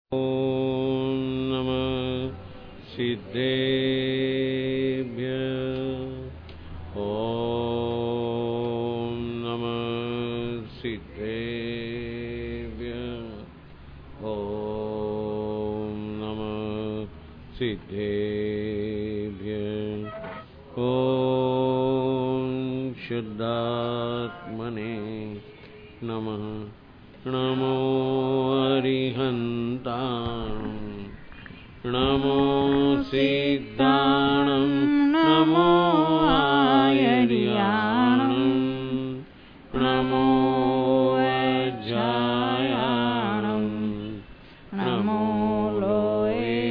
ॐ नमः सिद्धेभ्यः। ॐ नमः सिद्धेभ्यः। ॐ नमः सिद्धेभ्यः। ॐ शुद्धात्मने नमः। नमो अरिहन्तां नमो सिद्धाणं नमो आयर्याणं नमो अज्जायाणं नमो लोये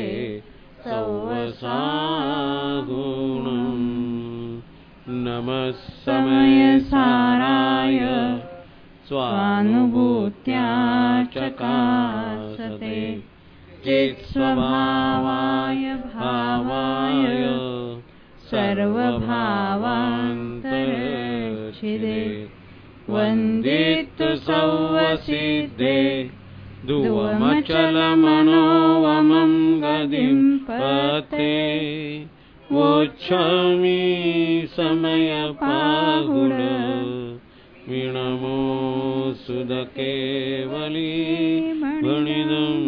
सौवसागुणं नमः समयसाराय स्वानुभूत्या चकासते चित्स्वभावाय भावाय सर्वभावान्तरच्छिदे वन्दित सौवसिद्धे दुवमचलमनोवमं गतिं पते वोच्छामि समयपाहुल विणमो सुधकेवली गणिदम्।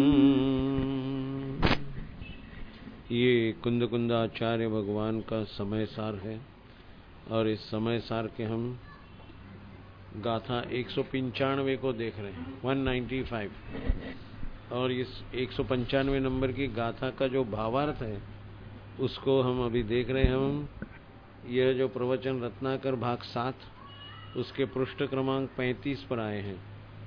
ये कुंद कुंदाचार्य भगवान का समय सार है और इस समय सार के हम गाथा 195 को देख रहे हैं, 195। और इस 195 नंबर की गाथा का जो भावार्थ है उसको हम अभी देख रहे हैं। हम यह जो प्रवचन रत्नाकर भाग 7 उसके पृष्ठ क्रमांक 35 पर आए हैं।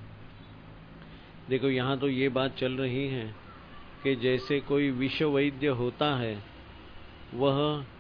देखो यहाँ तो ये बात चल रही है कि जैसे कोई विष वैद्य होता है, वह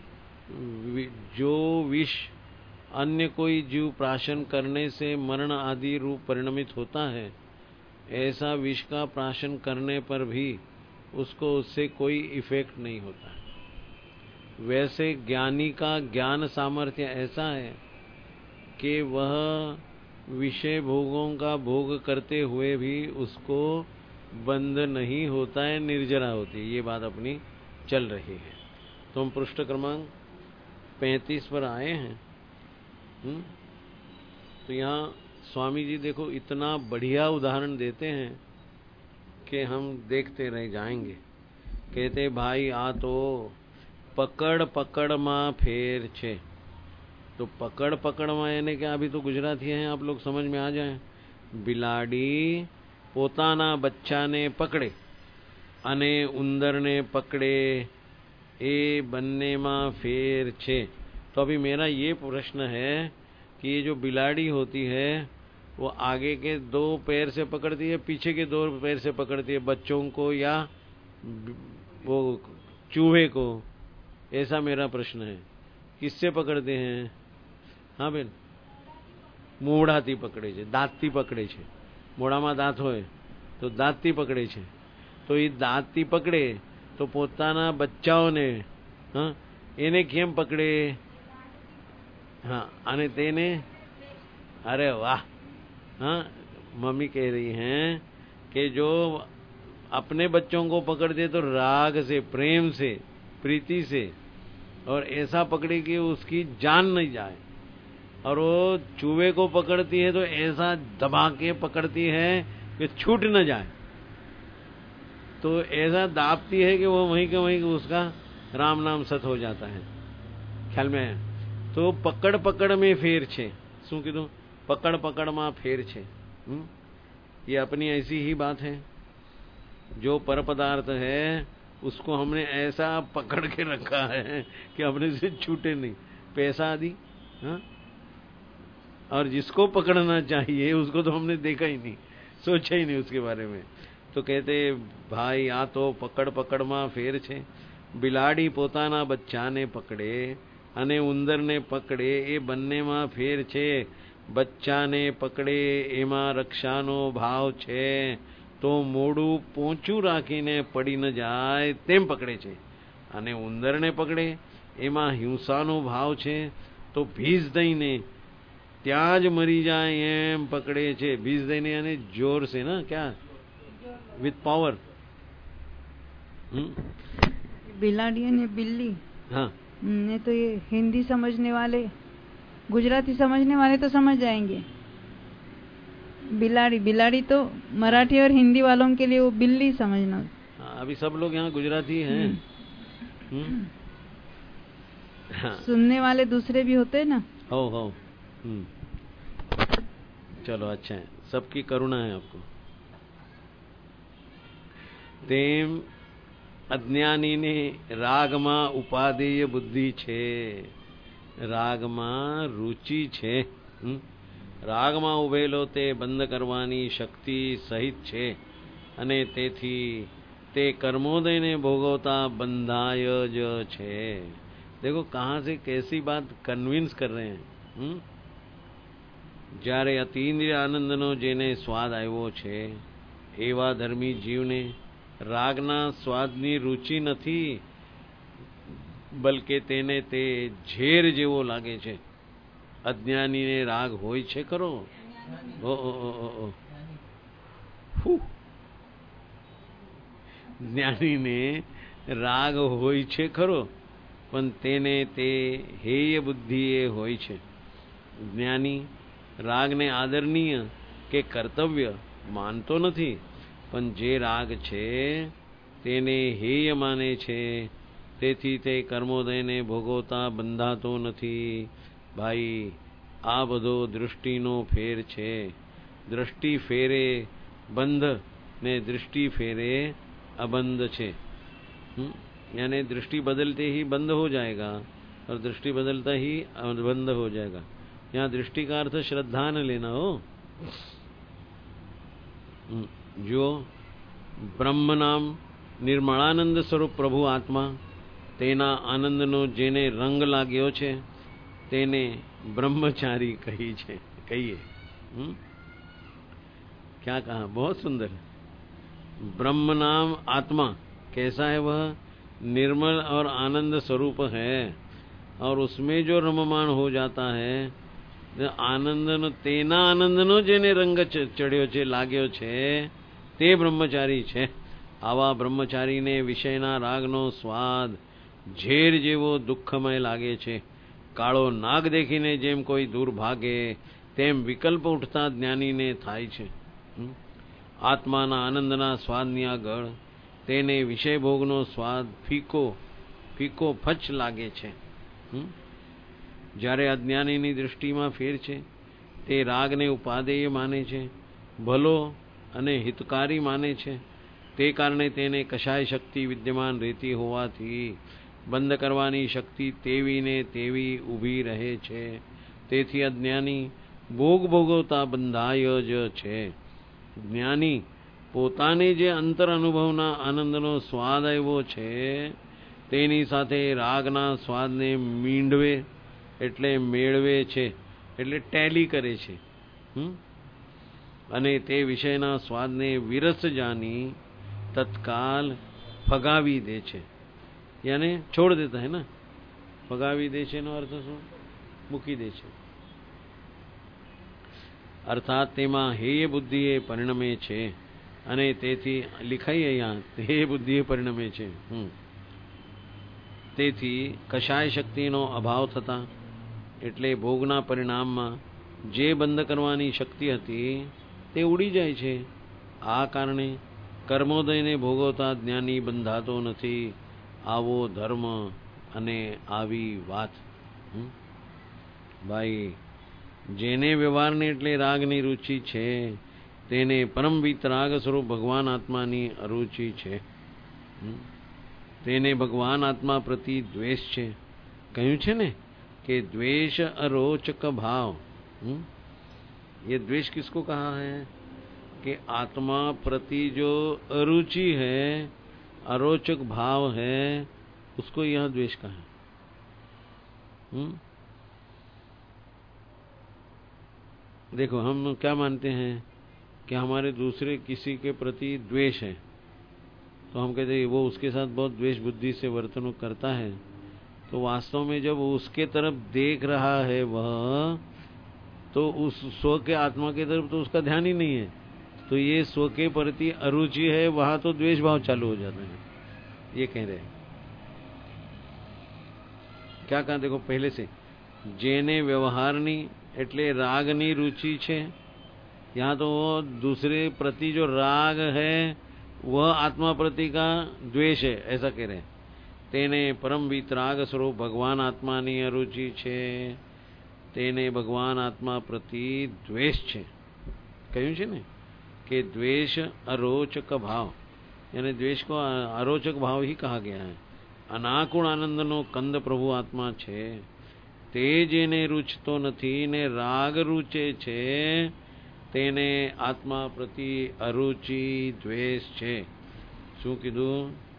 जो विष अन्य कोई जीव प्राशन करने से मरण आदि रूप परिणमित होता है, ऐसा विष का प्राशन करने पर भी उसको उससे कोई इफेक्ट नहीं होता है। वैसे ज्ञानी का ज्ञान सामर्थ्य ऐसा है कि वह विषय भोगों का भोग करते हुए भी उसको बंध नहीं होता है, निर्जरा होती है। ये बात अपनी चल रही है। तो हम पृष्ठ क्रमांक 35 पर आए हैं। तो यहाँ स्वामी जी देखो इतना बढ़िया उदाहरण देते हैं कि हम देखते रह जाएंगे। कहते भाई आ तो पकड़ पकड़ माँ फेर छे। तो पकड़ पकड़ में यानी कि अभी तो गुजराती हैं, आप लोग समझ में आ जाएं। बिलाड़ी पोताना बच्चा ने पकड़े अने उंदर ने पकड़े ए बनने में फेर छे। तो अभी मेरा ये प्रश्न है कि ये जो बिलाड़ी होती है वो आगे के 2 पैर से पकड़ती है, पीछे के 2 पैर से पकड़ती है बच्चों को या वो चूहे को? ऐसा मेरा प्रश्न है। किससे पकड़ते हैं? हाँ बेन, मोढ़ाથી પકડે છે, દાંતથી પકડે છે। મોઢામાં દાંત હોય તો દાંતથી પકડે છે। તો એ દાંતથી પકડે તો પોતાના બચ્ચાઓને એને કેમ પકડે? हाँ, અને તેને अरे वाह। हाँ, मम्मी कह रही हैं कि जो अपने बच्चों को पकड़ते तो राग से, प्रेम से, प्रीति से, और ऐसा पकड़े कि उसकी जान नहीं जाए। और वो चूहे को पकड़ती है तो ऐसा दबा के पकड़ती है कि छूट न जाए। तो ऐसा दाबती है कि वो वहीं के वहीं उसका राम नाम सत हो जाता है। ख्याल में है? तो पकड़ पकड़ में फेर छे। शू कीधुं? पकड़ पकड़ में फेर छे। ये अपनी ऐसी ही बात है। जो पर पदार्थ है उसको हमने ऐसा पकड़ के रखा है कि अपने से छूटे नहीं। पैसा आदि, और जिसको पकड़ना चाहिए उसको तो हमने देखा ही नहीं, सोचा ही नहीं उसके बारे में। तो कहते भाई आ तो पकड़ पकड़ में फेर छे। बिलाड़ी पोताना बच्चा ने पकड़े अने उंदर ने पकड़े ए बन्ने में फेर छे। बच्चा ने पकड़े एमा रक्षानो भाव छे तो मोड़ू पोंचू राखीने पड़ी न जाए तेम पकड़े छे। अने उंदर ने पकड़े एमा हिंसानो भाव छे तो भीज दईने ત્યાં જ મરી જાય એમ પકડે છે। ભીજ દઈને અને જોર से ना, क्या विथ पावर, बिलाड़ी ने बिल्ली, हाँ ने तो ये हिंदी समझने वाले, गुजराती समझने वाले तो समझ जाएंगे। बिलाड़ी, बिलाड़ी तो मराठी और हिंदी वालों के लिए वो बिल्ली समझना। अभी सब लोग यहाँ गुजराती हैं। हाँ। सुनने वाले दूसरे भी होते हैं ना। हो। चलो अच्छा है, सबकी करुणा है आपको। तेम अज्ञानी ने रागमा उपादेय बुद्धि छे, રાગમાં રુચિ છે, રાગમાં ઉભેલો તે બંધ કરવાની શક્તિ સહિત છે અને તેથી તે કર્મોદયને ભોગવતા બંધાય જ છે। देखो कहाँ से कैसी बात कन्विंस कर रहे हैं। જ્યારે અતિન્દ્રિય આનંદનો જેને સ્વાદ આવ્યો છે એવા ધર્મી જીવને રાગના સ્વાદની રુચિ નથી, બલકે તેને તે ઝેર જેવો લાગે છે। અજ્ઞાનીને રાગ હોય છે ખરો? જ્ઞાનીને રાગ હોય છે ખરો, પણ તેને તે હેય બુદ્ધિએ હોય છે। જ્ઞાની રાગને આદરણીય કે કર્તવ્ય માનતો નથી, પણ જે રાગ છે તેને હેય માને છે, તેથી તે કર્મોદયને ભોગવતા બંધાતો નથી। ભાઈ, આ બધો દૃષ્ટિનો ફેર છે। दृष्टि फेरे बंध ने दृष्टि फेरे अबंध छे। यानी दृष्टि बदलते ही बंद हो जाएगा और दृष्टि बदलता ही बंद हो जाएगा। यहाँ दृष्टि का अर्थ श्रद्धा न लेना हो। जो ब्रह्म नाम निर्मलानंद स्वरूप प्रभु आत्मा, तेना आनंदनो जेने रंग लाग्यो छे तेने ब्रह्मचारी कहिए। क्या कहा? बहुत सुंदर। ब्रह्म नाम आत्मा कैसा है? वह निर्मल और आनंद स्वरूप है, और उसमें जो रममान हो जाता है आनंदनो, तेना आनंदनो जेने रंग चढ़्यो छे, लाग्यो छे, ते ब्रह्मचारी छे। आवा ब्रह्मचारीने विषयना रागनो स्वाद झेर जेवो दुःखमय लागे छे। काळो नाग देखीने जेम कोई दूर भागे तेम विकल्प उठता ज्ञानीने थाय छे। आत्माना आनंदना स्वादनी આગળ તેને વિષય ભોગનો સ્વાદ ફીકો ફચ લાગે છે। જ્યારે અજ્ઞાનીની દૃષ્ટિમાં ફેર છે, તે રાગને ઉપાદેય માને છે, ભલો અને હિતકારી માને છે। તે કારણે તેને કશાય શક્તિ વિદ્યમાન રહેતી હોવાથી બંધ કરવાની શક્તિ તેવીને તેવી ઊભી રહે છે। તેથી અજ્ઞાની ભોગ ભોગવતા બંધાય જ છે। જ્ઞાની પોતાને જે અંતર અનુભવના આનંદનો સ્વાદ આવ્યો છે તેની સાથે રાગના સ્વાદને મીંડવે એટલે મેળવે છે, એટલે ટેલી કરે છે, અને તે વિષયના સ્વાદને વિરસ જાની તત્કાલ ફગાવી દે છે। यानी छोड़ देता है ना। फगावी दे छे नो अर्थ शू? मूकी दे छे। अर्थात तेमा हेय बुद्धि ए परिणमे छे, अने तेथी लिखाई अहींया हेय बुद्धि ए परिणमे छे। तेथी कशाय शक्तिनो अभाव थता एटले भोगना परिणाममां जे बंध करवानी शक्ति हती ते उड़ी जाय छे। आ कारणे कर्मोदयने भोगवता ज्ञानी बंधातो नथी। आवो धर्म अने आवी वात। भाई, जेने व्यवहारने एटले रागनी रुचि छे तेने परम वितराग स्वरूप भगवान आत्मानी अरुचि छे। तेने भगवान आत्मा प्रति द्वेष छे। कह्युं छे ने कि द्वेष अरोचक भाव। ये द्वेष किसको कहा है? कि आत्मा प्रति जो अरुचि है, अरोचक भाव है, उसको यह द्वेष कहा है। देखो, हम क्या मानते हैं कि हमारे दूसरे किसी के प्रति द्वेष है, तो हम कहते हैं वो उसके साथ बहुत द्वेष बुद्धि से वर्तन करता है। तो वास्तव में जब उसके तरफ देख रहा है वह, तो उस स्व के आत्मा की तरफ तो उसका ध्यान ही नहीं है। तो ये स्व के प्रति अरुचि है, वहां तो द्वेष भाव चालू हो जाता है। ये कह रहे हैं। क्या कहा देखो पहले से, जेने व्यवहारनी એટલે રાગની रुचि છે, यहाँ तो वो दूसरे प्रति जो राग है वह आत्मा प्रति का द्वेष है, ऐसा कह रहे हैं। तेने परम वितराग स्वरूप भगवान आत्मानी अरुचि છે, તેને ભગવાન આત્મા પ્રતિ દ્વેષ છે. કહ્યું છે ને कि द्वेष अरोचक भाव, यानी द्वेष को अरोचक भाव ही कहा गया है. अनाकुल आनंदनो कंद प्रभु आत्मा છે, તે જેને રૂચતો નથી ને રાગ રૂચે છે તેને આત્મા પ્રતિ અરુચિ દ્વેષ છે. શું કીધું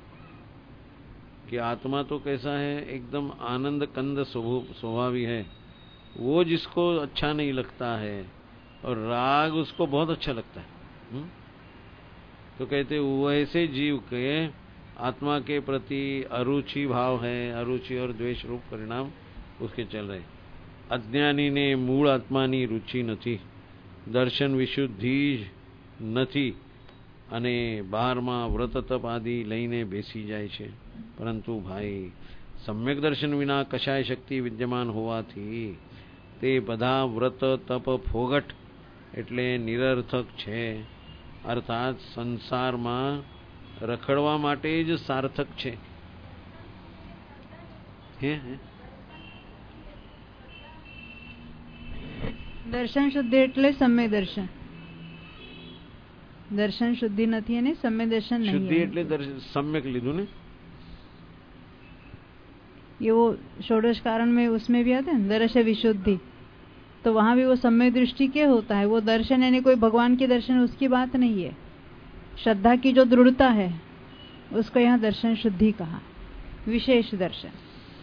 कि आत्मा तो कैसा है, एकदम आनंद कंद स्वभावी है, वो जिसको अच्छा नहीं लगता है और राग उसको बहुत अच्छा लगता है. तो कहते वैसे जीव के आत्मा के प्रति अरुचि भाव है, अरुचि और द्वेष रूप परिणाम उसके चल रहे. अज्ञानी ने मूળ આત્માની રુચિ નથી, દર્શન વિશુદ્ધિ જ નથી અને બહારમાં વ્રત તપ આદિ લઈને બેસી જાય છે. પરંતુ ભાઈ સમ્યક દર્શન વિના કશાય શક્તિ વિદ્યમાન હોવાથી તે બધા વ્રત તપ ફોગટ એટલે નિરર્થક છે, અર્થાત સંસારમાં રખડવા માટે જ સાર્થક છે. હે દર્શન શુદ્ધિ એટલે સમ્યક દર્શન. દર્શન શુદ્ધિ નથી અને સમ્યક દર્શન નહીં. શુદ્ધિ એટલે सम्यक લીધું ने, ये वो षोडश कारण में उसमें भी आता है दर्श विशुद्धि, तो वहां भी वो सम्यक दृष्टि क्या होता है, वो दर्शन यानी कोई भगवान के दर्शन उसकी बात नहीं है. श्रद्धा की जो दृढ़ता है उसको यहाँ दर्शन शुद्धि कहा, विशेष दर्शन.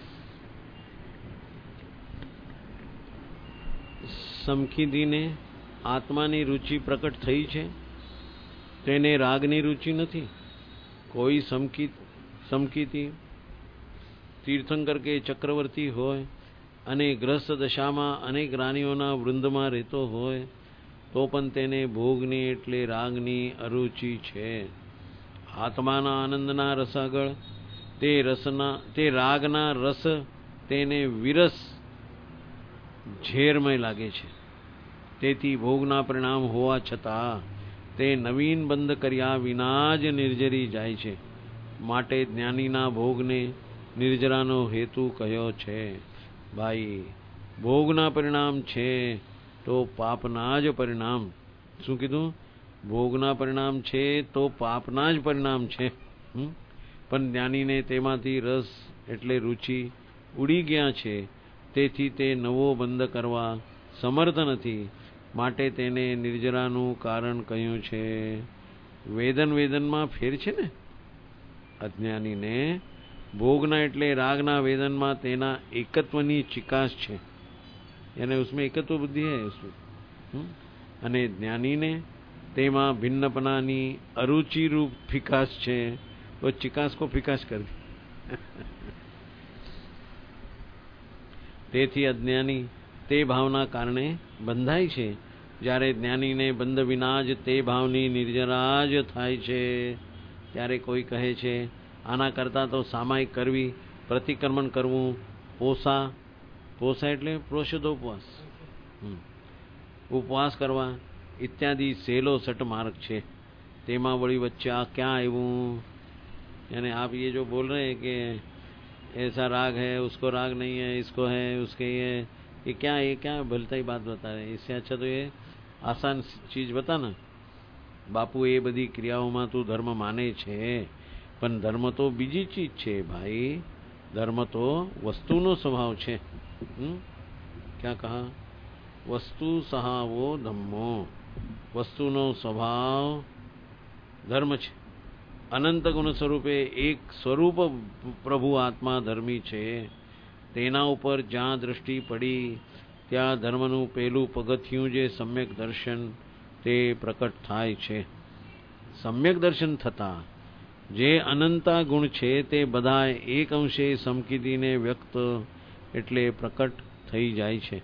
સમકીદીને આત્માની રુચિ પ્રકટ થઈ છે, તેને રાગની રુચિ નથી. કોઈ સમકીતી તીર્થંકર કે ચક્રવર્તી હોય અને ગ્રસ્ત દશામાં અનેક રાણીઓના વૃંદમાં રહેતો હોય તો પણ તેને ભોગની એટલે રાગની અરુચિ છે. આત્માના આનંદના રસાગળ તે રાગના રસ તેને વિરસ ઝેરમય લાગે છે. તેથી ભોગના પરિણામ હોવા છતાં તે નવીન બંધ કર્યા વિના જ નિર્જરી જાય છે. માટે જ્ઞાનીના ભોગને નિર્જરાનો હેતુ કયો છે. ભાઈ ભોગના પરિણામ છે તો પાપના જ પરિણામ. શું કીધું? ભોગના પરિણામ છે તો પાપના જ પરિણામ છે. પણ જ્ઞાનીને તેમાંથી રસ એટલે રુચિ ઉડી ગયા છે, તેથી તે નવો બંધ કરવા સમર્થ નથી. માટે તેને નિર્જરાનું કારણ કહ્યું છે. વેદનમાં ફેર છે ને. અજ્ઞાનીને ભોગના એટલે રાગના વેદનમાં તેના એકત્વની ચિકાસ છે, यानी उसमें एकत्व बुद्धि है उसमें. અને જ્ઞાનીને તેમાં ભિન્નપનાની અરુચિ રૂપ ફિકાસ છે, તો ચિકાસ કો ફિકાસ કરી. તેથી અજ્ઞાની તે ભાવના કારણે બંધાય છે, જ્યારે જ્ઞાનીને બંધ વિના જ તે ભાવની નિર્જરા જ થાય છે. ત્યારે કોઈ કહે છે આના કરતાં તો સામાયિક કરવી, પ્રતિક્રમણ કરવું, પોસા એટલે પ્રોષદોપવાસ, ઉપવાસ કરવા इत्यादि सेलो सट मार्ग છે. તેમાં વળી વચ્ચે આ ક્યાં આવ્યું? यानी आप ये जो बोल रहे हैं कि ऐसा राग है, उसको राग नहीं है, इसको है, उसके ये क्या भलता ही बात बता रहे हैं. इससे अच्छा तो ये आसान चीज बता ना. बापू ये बधी क्रियाओं તું ધર્મ માને છે, પણ ધર્મ તો બીજી ચીજ છે ભાઈ. ધર્મ તો વસ્તુનો સ્વભાવ છે. क्या कहा? वस्तु सहावो धम्मो. वस्तुनो स्वभाव धर्म છે. અનંત ગુણ સ્વરૂપે એક સ્વરૂપ પ્રભુ આત્મા ધર્મી છે. તેના ઉપર જ્યાં દ્રષ્ટિ પડી ત્યાં ધર્મનું પહેલું પગથિયું જે સમ્યક દર્શન તે પ્રકટ થાય છે. સમ્યક દર્શન થતા જે અનંતા ગુણ છે તે બધા એક અંશે સમકીદીને વ્યક્ત એટલે પ્રકટ થઈ જાય છે.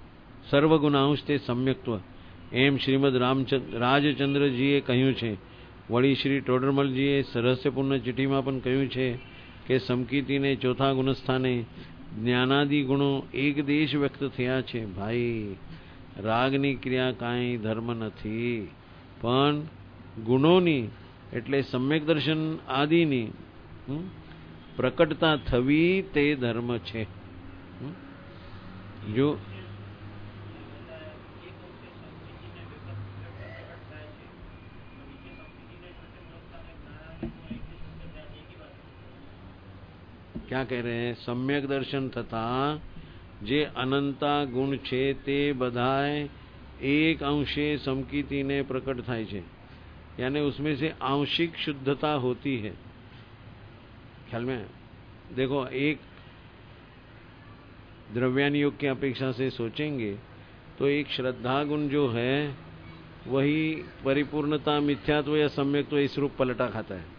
સર્વગુણાંશ તે સમ્યક્ત્વ એમ શ્રીમદ રાજચંદ્રજીએ કહ્યું છે. વળી શ્રી ટોડરમલજીએ રહસ્યપૂર્ણ ચિઠ્ઠીમાં પણ કહ્યું છે કે સમકીતીને ચોથા ગુણસ્થાને જ્ઞાનાદિ ગુણો એક દેશ વ્યક્ત થયા છે. ભાઈ રાગની ક્રિયા કાંઈ ધર્મ નથી, પણ ગુણોની એટલે સમ્યક દર્શન આદિની પ્રકટતા થવી તે ધર્મ છે. જો क्या कह रहे हैं? सम्यक दर्शन तथा जे अनंता गुण छे ते बधाय एक अंशे समकीती ने प्रकट थाय छे, यानी उसमें से आंशिक शुद्धता होती है. ख्याल में देखो, एक द्रव्यान योग की अपेक्षा से सोचेंगे तो एक श्रद्धा गुण जो है वही परिपूर्णता, मिथ्यात्व या सम्यक्त्व इस रूप पलटा खाता है.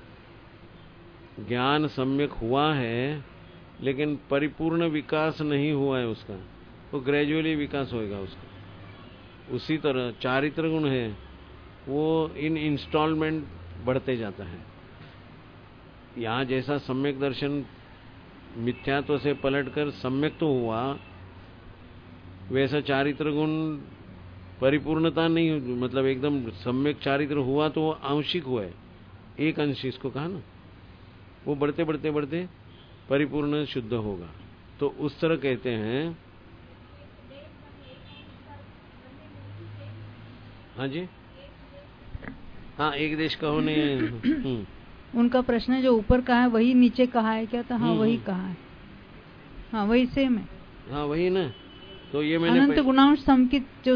ज्ञान सम्यक हुआ है लेकिन परिपूर्ण विकास नहीं हुआ है उसका, तो ग्रेजुअली विकास होएगा उसका. उसी तरह चारित्र गुण है वो इन इंस्टॉलमेंट बढ़ते जाता है. यहाँ जैसा सम्यक दर्शन मिथ्यात्व से पलटकर सम्यक तो हुआ, वैसा चारित्र गुण परिपूर्णता नहीं, मतलब एकदम सम्यक चारित्र हुआ तो वो आंशिक हुआ है, एक अंश इसको कहा ना, वो बढ़ते बढ़ते बढ़ते परिपूर्ण शुद्ध होगा. तो उस तरह कहते हैं. हाँ जी, हाँ एक देश का होने. उनका प्रश्न है जो ऊपर कहा है वही नीचे कहा है क्या? तो हाँ वही कहा है. हाँ वही सेम है. हाँ वही ना. तो ये मैंने अनंत गुणांश समकित जो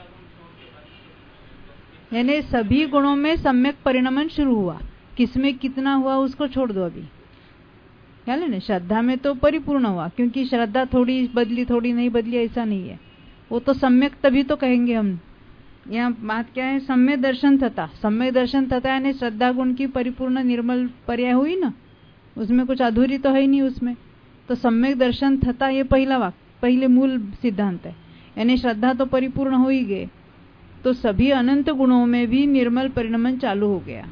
यानी सभी गुणों में सम्यक परिणमन शुरू हुआ. किसमें कितना हुआ उसको छोड़ दो अभी. ख्याल है ना? श्रद्धा में तो परिपूर्ण हुआ, क्योंकि श्रद्धा थोड़ी बदली थोड़ी नहीं बदली ऐसा नहीं है. वो तो सम्यक तभी तो कहेंगे हम. यहाँ बात क्या है? सम्यक दर्शन थता. सम्यक दर्शन थता यानी श्रद्धा गुण की परिपूर्ण निर्मल पर्याय हुई ना, उसमें कुछ अधूरी तो है ही नहीं उसमें. तो सम्यक दर्शन थता ये पहला वाक्य, पहले मूल सिद्धांत है. यानी श्रद्धा तो परिपूर्ण हो ही गए, तो सभी अनंत गुणों में भी निर्मल परिणमन चालू हो गया.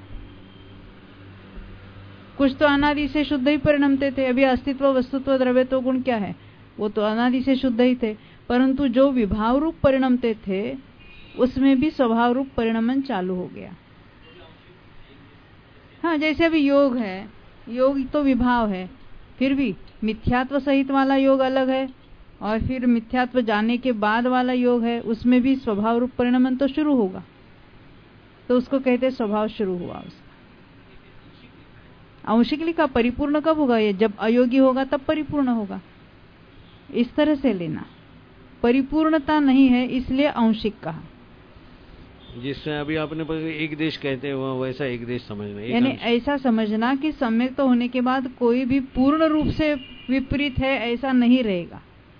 कुछ तो अनादि से शुद्ध ही परिणमते थे. अभी अस्तित्व, वस्तुत्व, द्रव्य तो गुण क्या है, वो तो अनादि से शुद्ध ही थे, परंतु जो विभाव रूप परिणमते थे उसमें भी स्वभाव रूप परिणमन चालू हो गया. हाँ जैसे अभी योग है, योग तो विभाव है, फिर भी मिथ्यात्व सहित वाला योग अलग है और फिर मिथ्यात्व जाने के बाद वाला योग है, उसमें भी स्वभाव रूप परिणमन तो शुरू होगा. तो उसको कहते स्वभाव शुरू हुआ उसका. आंशिक लिखा. परिपूर्ण कब होगा? ये जब अयोगी होगा तब परिपूर्ण होगा. इस तरह से लेना. परिपूर्णता नहीं है इसलिए आंशिक कहा. जिससे अभी आपने एक देश कहते हैं वैसा एक देश समझना, यानी ऐसा समझना कि सम्यक तो होने के बाद कोई भी पूर्ण रूप से विपरीत है ऐसा नहीं रहेगा.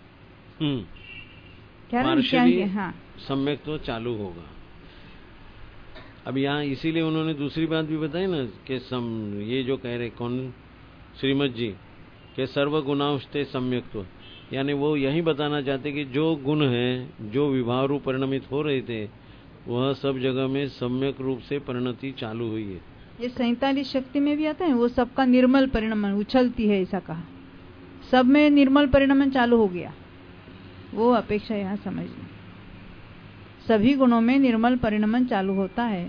क्या? हाँ सम्यक तो चालू होगा. अब यहाँ इसीलिए उन्होंने दूसरी बात भी बताई ना कि ये जो कह रहे कौन श्रीमद जी के सर्व गुणांशते सम्यक्त्व, यानी वो यही बताना चाहते कि जो गुण हैं जो विभाव रूप परिणमित हो रहे थे वह सब जगह में सम्यक रूप से परिणति चालू हुई है. ये 47 शक्ति में भी आता है, वो सबका निर्मल परिणमन उछलती है ऐसा कहा. सब में निर्मल परिणमन चालू हो गया, वो अपेक्षा यहाँ समझना. सभी गुणों में निर्मल परिणमन चालू होता है.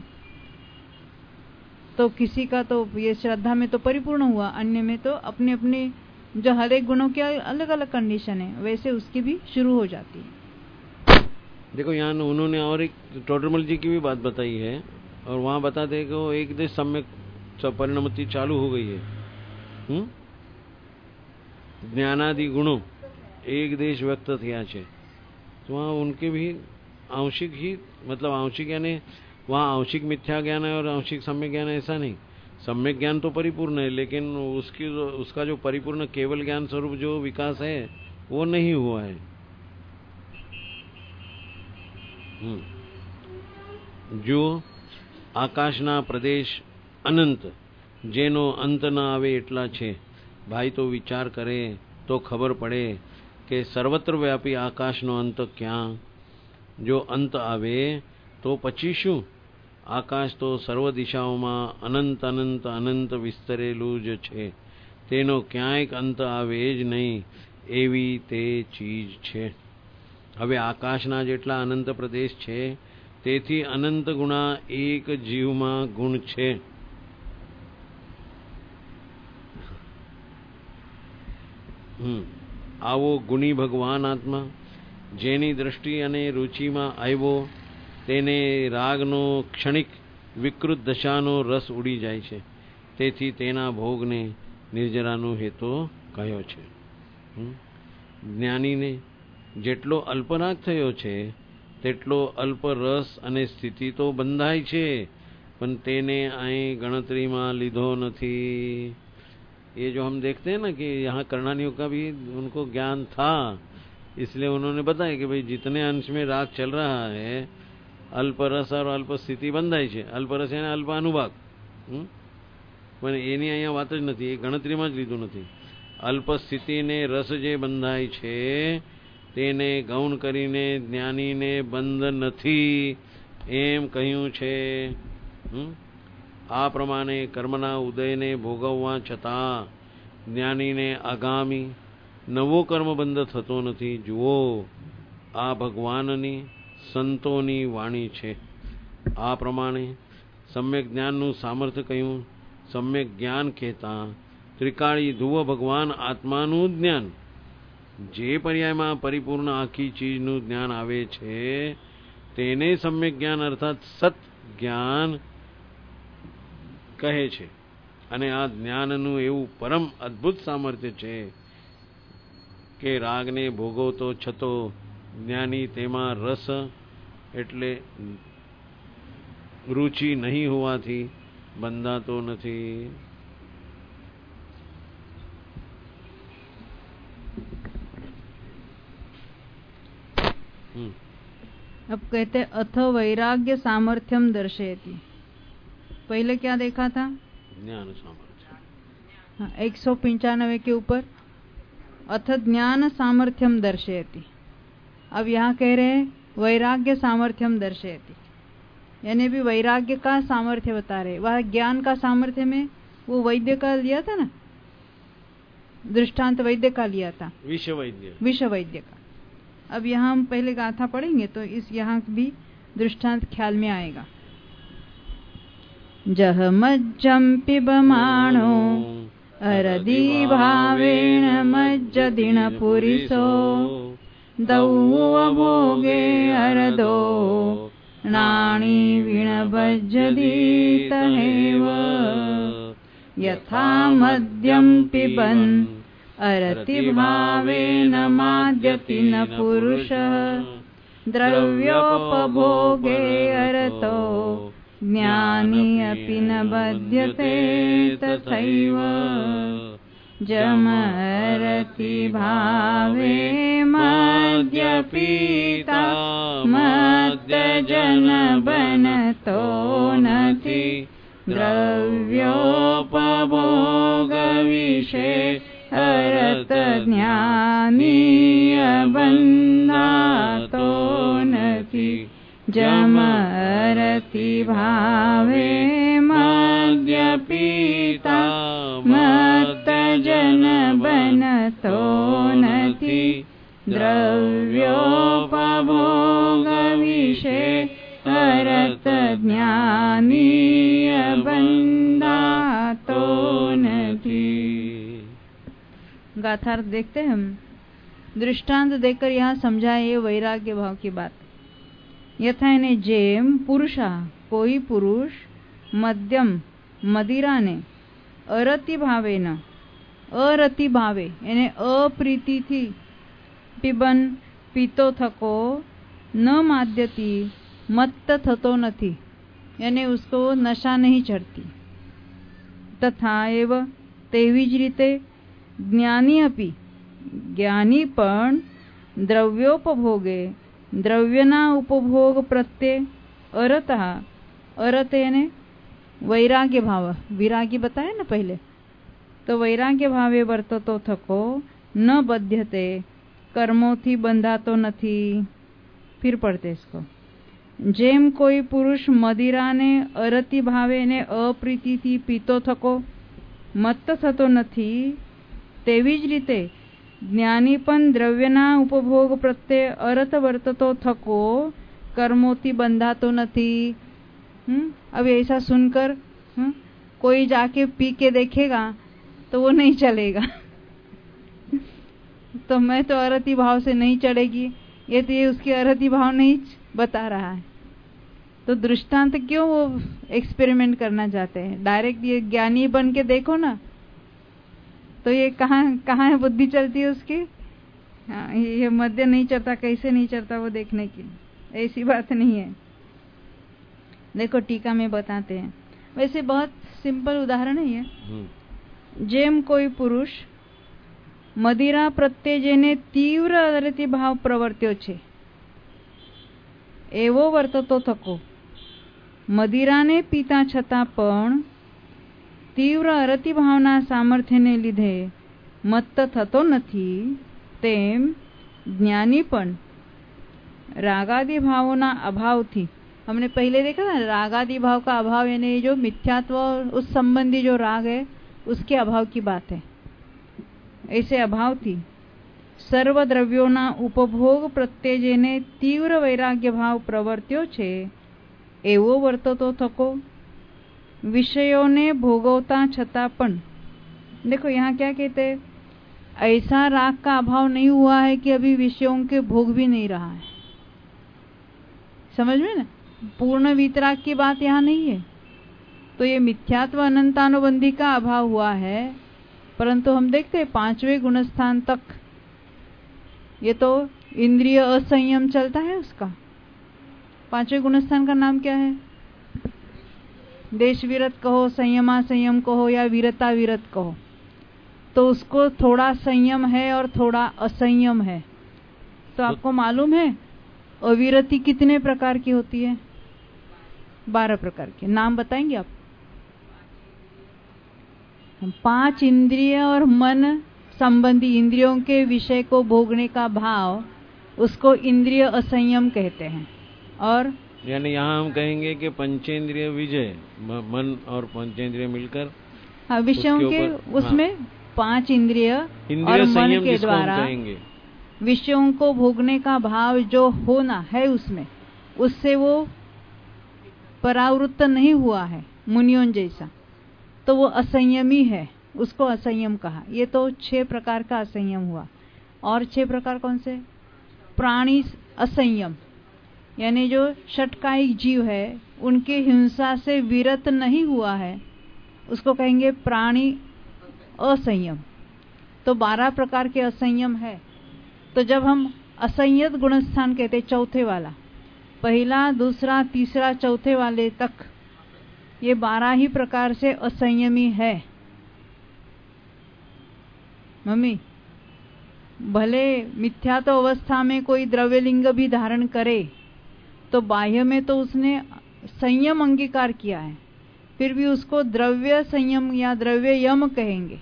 तो किसी का तो ये श्रद्धा में तो परिपूर्ण हुआ, अन्य में तो अपने अपने जो हर एक गुणों के अलग अलग कंडीशन है वैसे उसकी भी शुरू हो जाती है. देखो यहाँ उन्होंने और एक टोडरमल जी की भी बात बताई है और वहाँ बताते हैं कि वो एक देश सम्यक परिणमति चालू हो गई है. ज्ञानादि गुणों एक देश व्यक्त થયા છે. तो वहाँ उनके भी आंशिक ही, मतलब आंशिक यानी वहाँ आंशिक मिथ्या ज्ञान है और आंशिक सम्यक ज्ञान है ऐसा नहीं. सम्यक ज्ञान तो परिपूर्ण है लेकिन उसका जो परिपूर्ण केवल ज्ञान स्वरूप जो विकास है वो नहीं हुआ है. जो આકાશના પ્રદેશ અનંત જેનો અંત ન આવે એટલા છે. ભાઈ તો વિચાર કરે તો ખબર પડે કે સર્વત્ર વ્યાપી આકાશનો અંત ક્યાં? જો અંત આવે તો પછી શું? આકાશ તો સર્વ દિશાઓમાં અનંત અનંત અનંત વિસ્તરેલું જ છે, તેનો ક્યાંય અંત આવે જ નહીં એવી તે ચીજ છે. હવે આકાશના જેટલા અનંત પ્રદેશ છે, તેથી અનંત ગુણા એક જીવમાં ગુણ છે. આવો ગુણી ભગવાન આત્મા જેની દ્રષ્ટિ અને રુચિમાં આવ્યો, તેને રાગનો ક્ષણિક વિકૃત દશાનો રસ ઉડી જાય છે. તેથી તેના ભોગને નિર્જરાનો હેતુ કહ્યો છે. જ્ઞાનીને જેટલો અલ્પરાગ થયો છે, તેટલો અલ્પ રસ અને સ્થિતિ તો બંધાય છે, પણ તેને અહીં ગણતરીમાં લીધો નથી. ये जो हम देखते हैं ना कि यहाँ करणानियों का भी उनको ज्ञान था, इसलिए उन्होंने बताया कि भाई जितने अंश में राग चल रहा है, अल्प रस और अल्प स्थिति બંધાય છે. અલ્પ રસ એને અલ્પ અનુભાગ, પણ એની અહીંયા વાત જ નથી, એ ગણતરીમાં જ લીધું નથી. અલ્પ સ્થિતિને રસ જે બંધાય છે, તેને ગૌણ કરીને જ્ઞાનીને બંધ નથી એમ કહ્યું છે. આ પ્રમાણે કર્મના ઉદયને ભોગવવા છતાં જ્ઞાનીને આગામી નવો કર્મબંધ થતો નથી. જુઓ, આ ભગવાનની સંતોની વાણી છે. આ પ્રમાણે સમ્યક જ્ઞાનનું સામર્થ્ય કહ્યું. સમ્યક જ્ઞાન કહેતા ત્રિકાળી ધ્રુવ ભગવાન આત્માનું જ્ઞાન, જે પર્યાયમાં પરિપૂર્ણ આખી ચીજનું જ્ઞાન આવે છે, તેને સમ્યક જ્ઞાન અર્થાત સત જ્ઞાન કહે છે. અને આ જ્ઞાનનું એવું પરમ અદ્ભુત સામર્થ્ય છે કે રાગને ભોગવતો છતો જ્ઞાની તેમાં રસ એટલે રુચિ નહીં હોવાથી બંધાતો નથી. अब कहते अथ वैराग्य सामर्थ्यम दर्शयति. पहले क्या देखा था? ज्ञान सामर्थ्य. 195 के ऊपर अथ ज्ञान सामर्थ्यम दर्शयति. अब यहाँ कह रहे हैं वैराग्य सामर्थ्यम दर्शयति, यानी भी वैराग्य का सामर्थ्य बता रहे. वह ज्ञान का सामर्थ्य में वो वैद्य का लिया था ना, दृष्टांत वैद्य का लिया था, विश्व वैद्य का. अब यहाँ हम पहले गाथा पढ़ेंगे तो इस यहाँ भी दृष्टांत ख्याल में आएगा. जह मज्जं पिबमाणो अरदि भावेन मज्जदिन पुरिसो दौवभोगे अरदो नाणी विणभज्जदीतहेव यथा मद्यं पिबन् अरति भावेन माद्यति न पुरुषः द्रव्योपभोगे अरतो ज्ञानी अपि न बध्यते तथैव जमरति भावे मद्यपीता मद्यजन बनतो नथि द्रव्योपभोग विषये अरत ज्ञानी बन्धातो नथि जमरति भावे मद्यपीता मत्तजन बनतो नथि द्रव्योपभोग विषये अरत ज्ञानी बन्धातो नथि. गाथार्थ देखते हैं हम. दृष्टांत देखकर यहाँ समझाए ये वैराग्य भाव की बात. यथा એને જેમ પુરુષા કોઈ પુરુષ મધ્યમ મદિરાને અરતિ ભાવે એને અપ્રીતિથી પીબન પીતો થકો ન માદ્યતી મત્ત થતો નથી, એને उसको નશા नहीं चढ़ती. તથા એવ તેવી જ રીતે જ્ઞાની अपि જ્ઞાની પણ દ્રવ્યોપભોગે द्रव्यना उपभोग प्रत्यय अरतः अरत यानी वैराग्य भाव, विरागी बताया ना पहले, तो वैराग्य भावे वर्ततो थको न बध्यते कर्मों थी बंधातो नथी. फिर पढ़ते इसको. જેમ કોઈ પુરુષ મદિરાને અરતિ ભાવેને અપ્રીતિથી પીતો થકો મત્ત થતો નથી, તેવી જ રીતે જ્ઞાની પણ દ્રવ્યના ઉપભોગ પ્રત્યે અરત વર્તતો થકો कर्मों बंधातो नहीं। अब ऐसा सुनकर कोई जाके पी के देखेगा तो वो नहीं चलेगा। तो मैं तो अरति भाव से नहीं चढ़ेगी, ये तो ये उसके अरति भाव नहीं बता रहा है। तो दृष्टांत क्यों वो एक्सपेरिमेंट करना चाहते हैं? डायरेक्ट ये ज्ञानी बन के देखो ना, तो ये कहाँ है बुद्धि चलती है उसकी। हाँ, ये मध्य नहीं चढ़ता, कैसे नहीं चढ़ता वो देखने की, ऐसी बात नहीं है। देखो टीका में बताते हैं, वैसे बहुत सिंपल उदाहरण है ये। जेम कोई पुरुष मदिरा प्रत्ये जेने तीव्र अरति भाव प्रवर्त्यो छे एवो वर्ततो थको मदिराने पीता छतां पण तीव्र अरति भावना सामर्थ्यने लीधे मत्त थतो नथी, तेम ज्ञानी पण रागादि भावोना अभावथी, हमने पहले देखा ना, रागादि भाव का अभाव यानी जो मिथ्यात्व उस संबंधी जो राग है उसके अभाव की बात है। ऐसे अभाव थी सर्व द्रव्योना उपभोग प्रत्ये जेने तीव्र वैराग्य भाव प्रवर्त्यो छे एवो वर्ततो थको विषयों भोगवता छता पण। देखो यहाँ क्या कहते हैं, ऐसा राग का अभाव नहीं हुआ है कि अभी विषयों के भोग भी नहीं रहा है। समझ में ना, पूर्ण वितराग की बात यहाँ नहीं है। तो ये मिथ्यात्व अनंतानुबंधी का अभाव हुआ है, परंतु हम देखते हैं 5वें गुणस्थान तक ये तो इंद्रिय असंयम चलता है उसका। 5वें गुणस्थान का नाम क्या है? देश विरत कहो, संयमा संयम कहो या वीरता विरत कहो, तो उसको थोड़ा संयम है और थोड़ा असंयम है। तो आपको मालूम है अविरति कितने प्रकार की होती है? 12 प्रकार के नाम बताएंगे आप? 5 इंद्रिय और मन संबंधी इंद्रियों के विषय को भोगने का भाव, उसको इंद्रिय असंयम कहते हैं। और यानी यहाँ हम कहेंगे कि पंचेंद्रिय विजय, मन और पंचेंद्रिय मिलकर विषयों के उसमें 5 इंद्रिय और मन के द्वारा विषयों को भोगने का भाव जो होना है उसमें, उससे वो परावृत्त नहीं हुआ है मुनियों जैसा, तो वो असंयमी है, उसको असंयम कहा। ये तो 6 प्रकार का असंयम हुआ। और 6 प्रकार कौन से? प्राणी असंयम, यानी जो षटकायिक जीव है उनके हिंसा से विरत नहीं हुआ है, उसको कहेंगे प्राणी असंयम। तो 12 प्रकार के असंयम है। तो जब हम असंयत गुणस्थान कहते, चौथे वाला, पहला दूसरा तीसरा चौथे वाले तक ये 12 ही प्रकार से असंयमी है। मम्मी, भले मिथ्यात्व अवस्था में कोई द्रव्यलिंग भी धारण करे तो बाह्य में तो उसने संयम अंगीकार किया है, फिर भी उसको द्रव्य संयम या द्रव्य यम कहेंगे,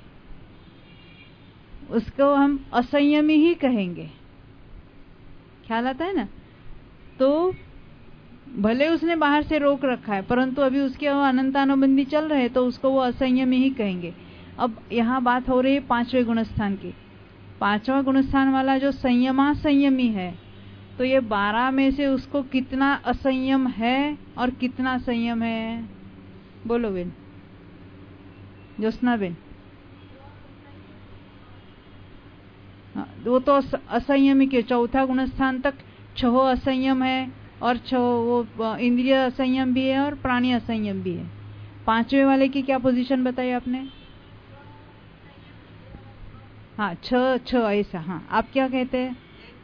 उसको हम असंयमी ही कहेंगे। ख्याल आता है ना? तो भले उसने बाहर से रोक रखा है, परंतु अभी उसके अनंतानुबंधी चल रहे तो उसको वो असंयमी ही कहेंगे। अब यहाँ बात हो रही है 5वें गुणस्थान की। 5वां गुणस्थान वाला जो संयमा संयमी है, तो ये 12 में से उसको कितना असंयम है और कितना संयम है? बोलो बेन, ज्योत्सना बेन। वो तो असंयमी के चौथा गुणस्थान तक 6 असंयम है और 6 वो इंद्रिय असंयम भी है और प्राणी असंयम भी है। 5वें वाले की क्या पोजीशन बताई आपने? हाँ, 6 ऐसा। हाँ, आप क्या कहते हैं?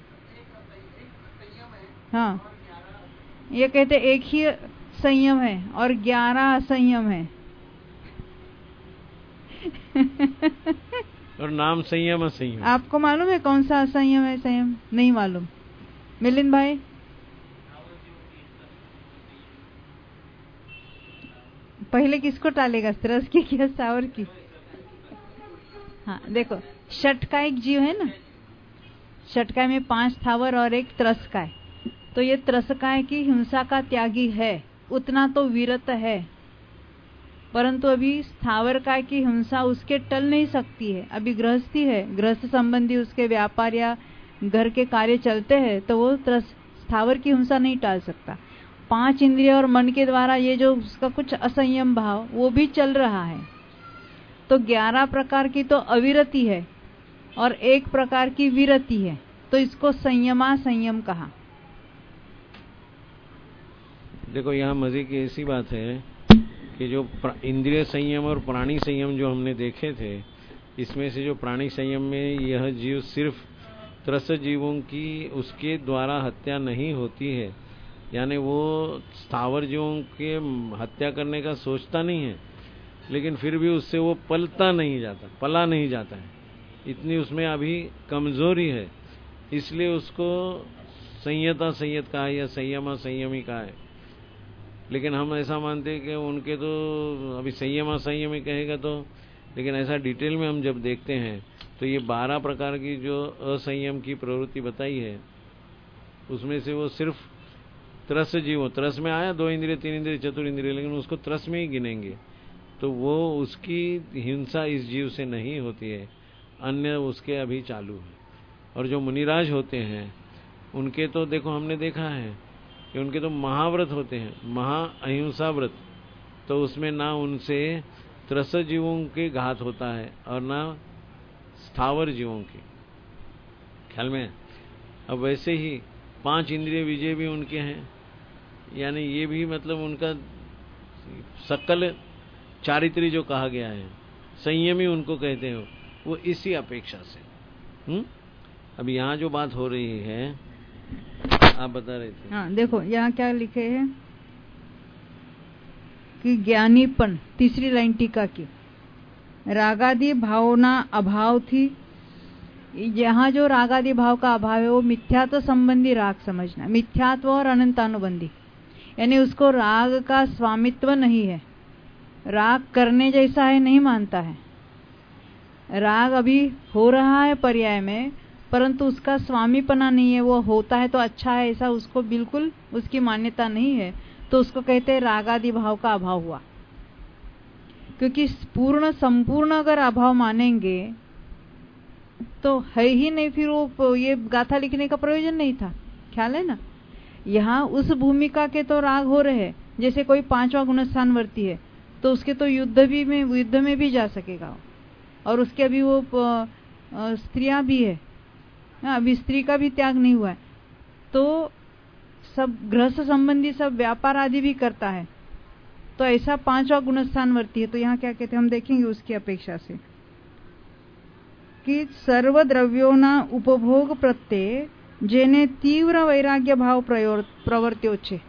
हाँ, ये कहते एक ही संयम है और 11 असंयम है। और नाम संयम असंयम। आपको मालूम है कौन सा असंयम है? संयम नहीं मालूम? मिलिंद भाई, पहले किसको टालेगा, त्रस की क्या सावर की? हाँ, देखो षटकायिक जीव है ना, षटकाय में 5 स्थावर और 1 त्रस्काय। तो ये त्रसकाय की हिंसा का त्यागी है, उतना तो वीरत है, परंतु अभी स्थावर काय की हिंसा उसके टल नहीं सकती है। अभी गृहस्थी है, गृहस्थ संबंधी उसके व्यापार या घर के कार्य चलते हैं, तो वो स्थावर की हिंसा नहीं टाल सकता। 5 इंद्रिय और मन के द्वारा ये जो उसका कुछ असंयम भाव वो भी चल रहा है। तो 11 प्रकार की तो अविरति है और 1 प्रकार की विरति है, तो इसको संयमा संयम कहा। देखो यहाँ मजे की ऐसी बात है कि जो इंद्रिय संयम और प्राणी संयम जो हमने देखे थे, इसमें से जो प्राणी संयम में यह जीव सिर्फ त्रस जीवों की उसके द्वारा हत्या नहीं होती है, यानी वो स्थावर जीवों के हत्या करने का सोचता नहीं है, लेकिन फिर भी उससे वो पला नहीं जाता है। इतनी उसमें अभी कमजोरी है, इसलिए उसको संयता संयत कहा या संयमा संयमी कहा है। लेकिन हम ऐसा मानते हैं कि उनके तो अभी संयमा संयमी कहेगा तो, लेकिन ऐसा डिटेल में हम जब देखते हैं तो ये 12 प्रकार की जो असंयम की प्रवृत्ति बताई है, उसमें से वो सिर्फ त्रस जीव, त्रस में आया 2 इंद्रिय 3 इंद्रिय चतुर इंद्रिय, लेकिन उसको त्रस में ही गिनेंगे, तो वो उसकी हिंसा इस जीव से नहीं होती है, अन्य उसके अभी चालू है। और जो मुनिराज होते हैं उनके तो देखो हमने देखा है कि उनके तो महाव्रत होते हैं, महा अहिंसा व्रत, तो उसमें ना उनसे त्रस जीवों के घात होता है और ना स्थावर जीवों के, ख्याल में। अब वैसे ही 5 इंद्रिय विजय भी उनके हैं, यानी ये भी मतलब उनका सकल चारित्री जो कहा गया है, संयमी उनको कहते हैं, वो इसी अपेक्षा से। अब यहाँ जो बात हो रही है आप बता रहे थे। हाँ देखो यहाँ क्या लिखे हैं कि ज्ञानीपन, तीसरी लाइन टीका की, रागादि भावना अभाव थी। यहाँ जो रागादि भाव का अभाव है वो मिथ्यात्व संबंधी राग समझना, मिथ्यात्व और अनंतानुबंधी, यानी उसको राग का स्वामित्व नहीं है, राग करने जैसा है नहीं मानता है। राग अभी हो रहा है पर्याय में, परंतु उसका स्वामीपना नहीं है, वो होता है तो अच्छा है ऐसा उसको बिल्कुल उसकी मान्यता नहीं है, तो उसको कहते हैं रागादि भाव का अभाव हुआ। क्योंकि संपूर्ण अगर अभाव मानेंगे तो है ही नहीं, फिर वो ये गाथा लिखने का प्रयोजन नहीं था, ख्याल है ना। यहाँ उस भूमिका के तो राग हो रहे हैं, जैसे कोई 5वां गुणस्थान वर्ती है तो उसके तो युद्ध में भी जा सकेगा, और उसके अभी वो स्त्रियां भी है, अभी स्त्री का भी त्याग नहीं हुआ है, तो सब गृहस्थ संबंधी सब व्यापार आदि भी करता है, तो ऐसा 5वां गुणस्थान वर्ती है। तो यहाँ क्या कहते हैं हम देखेंगे उसकी अपेक्षा से कि सर्व द्रव्योना उपभोग प्रत्यय जेने तीव्र वैराग्य भाव प्रवर्त्यो छे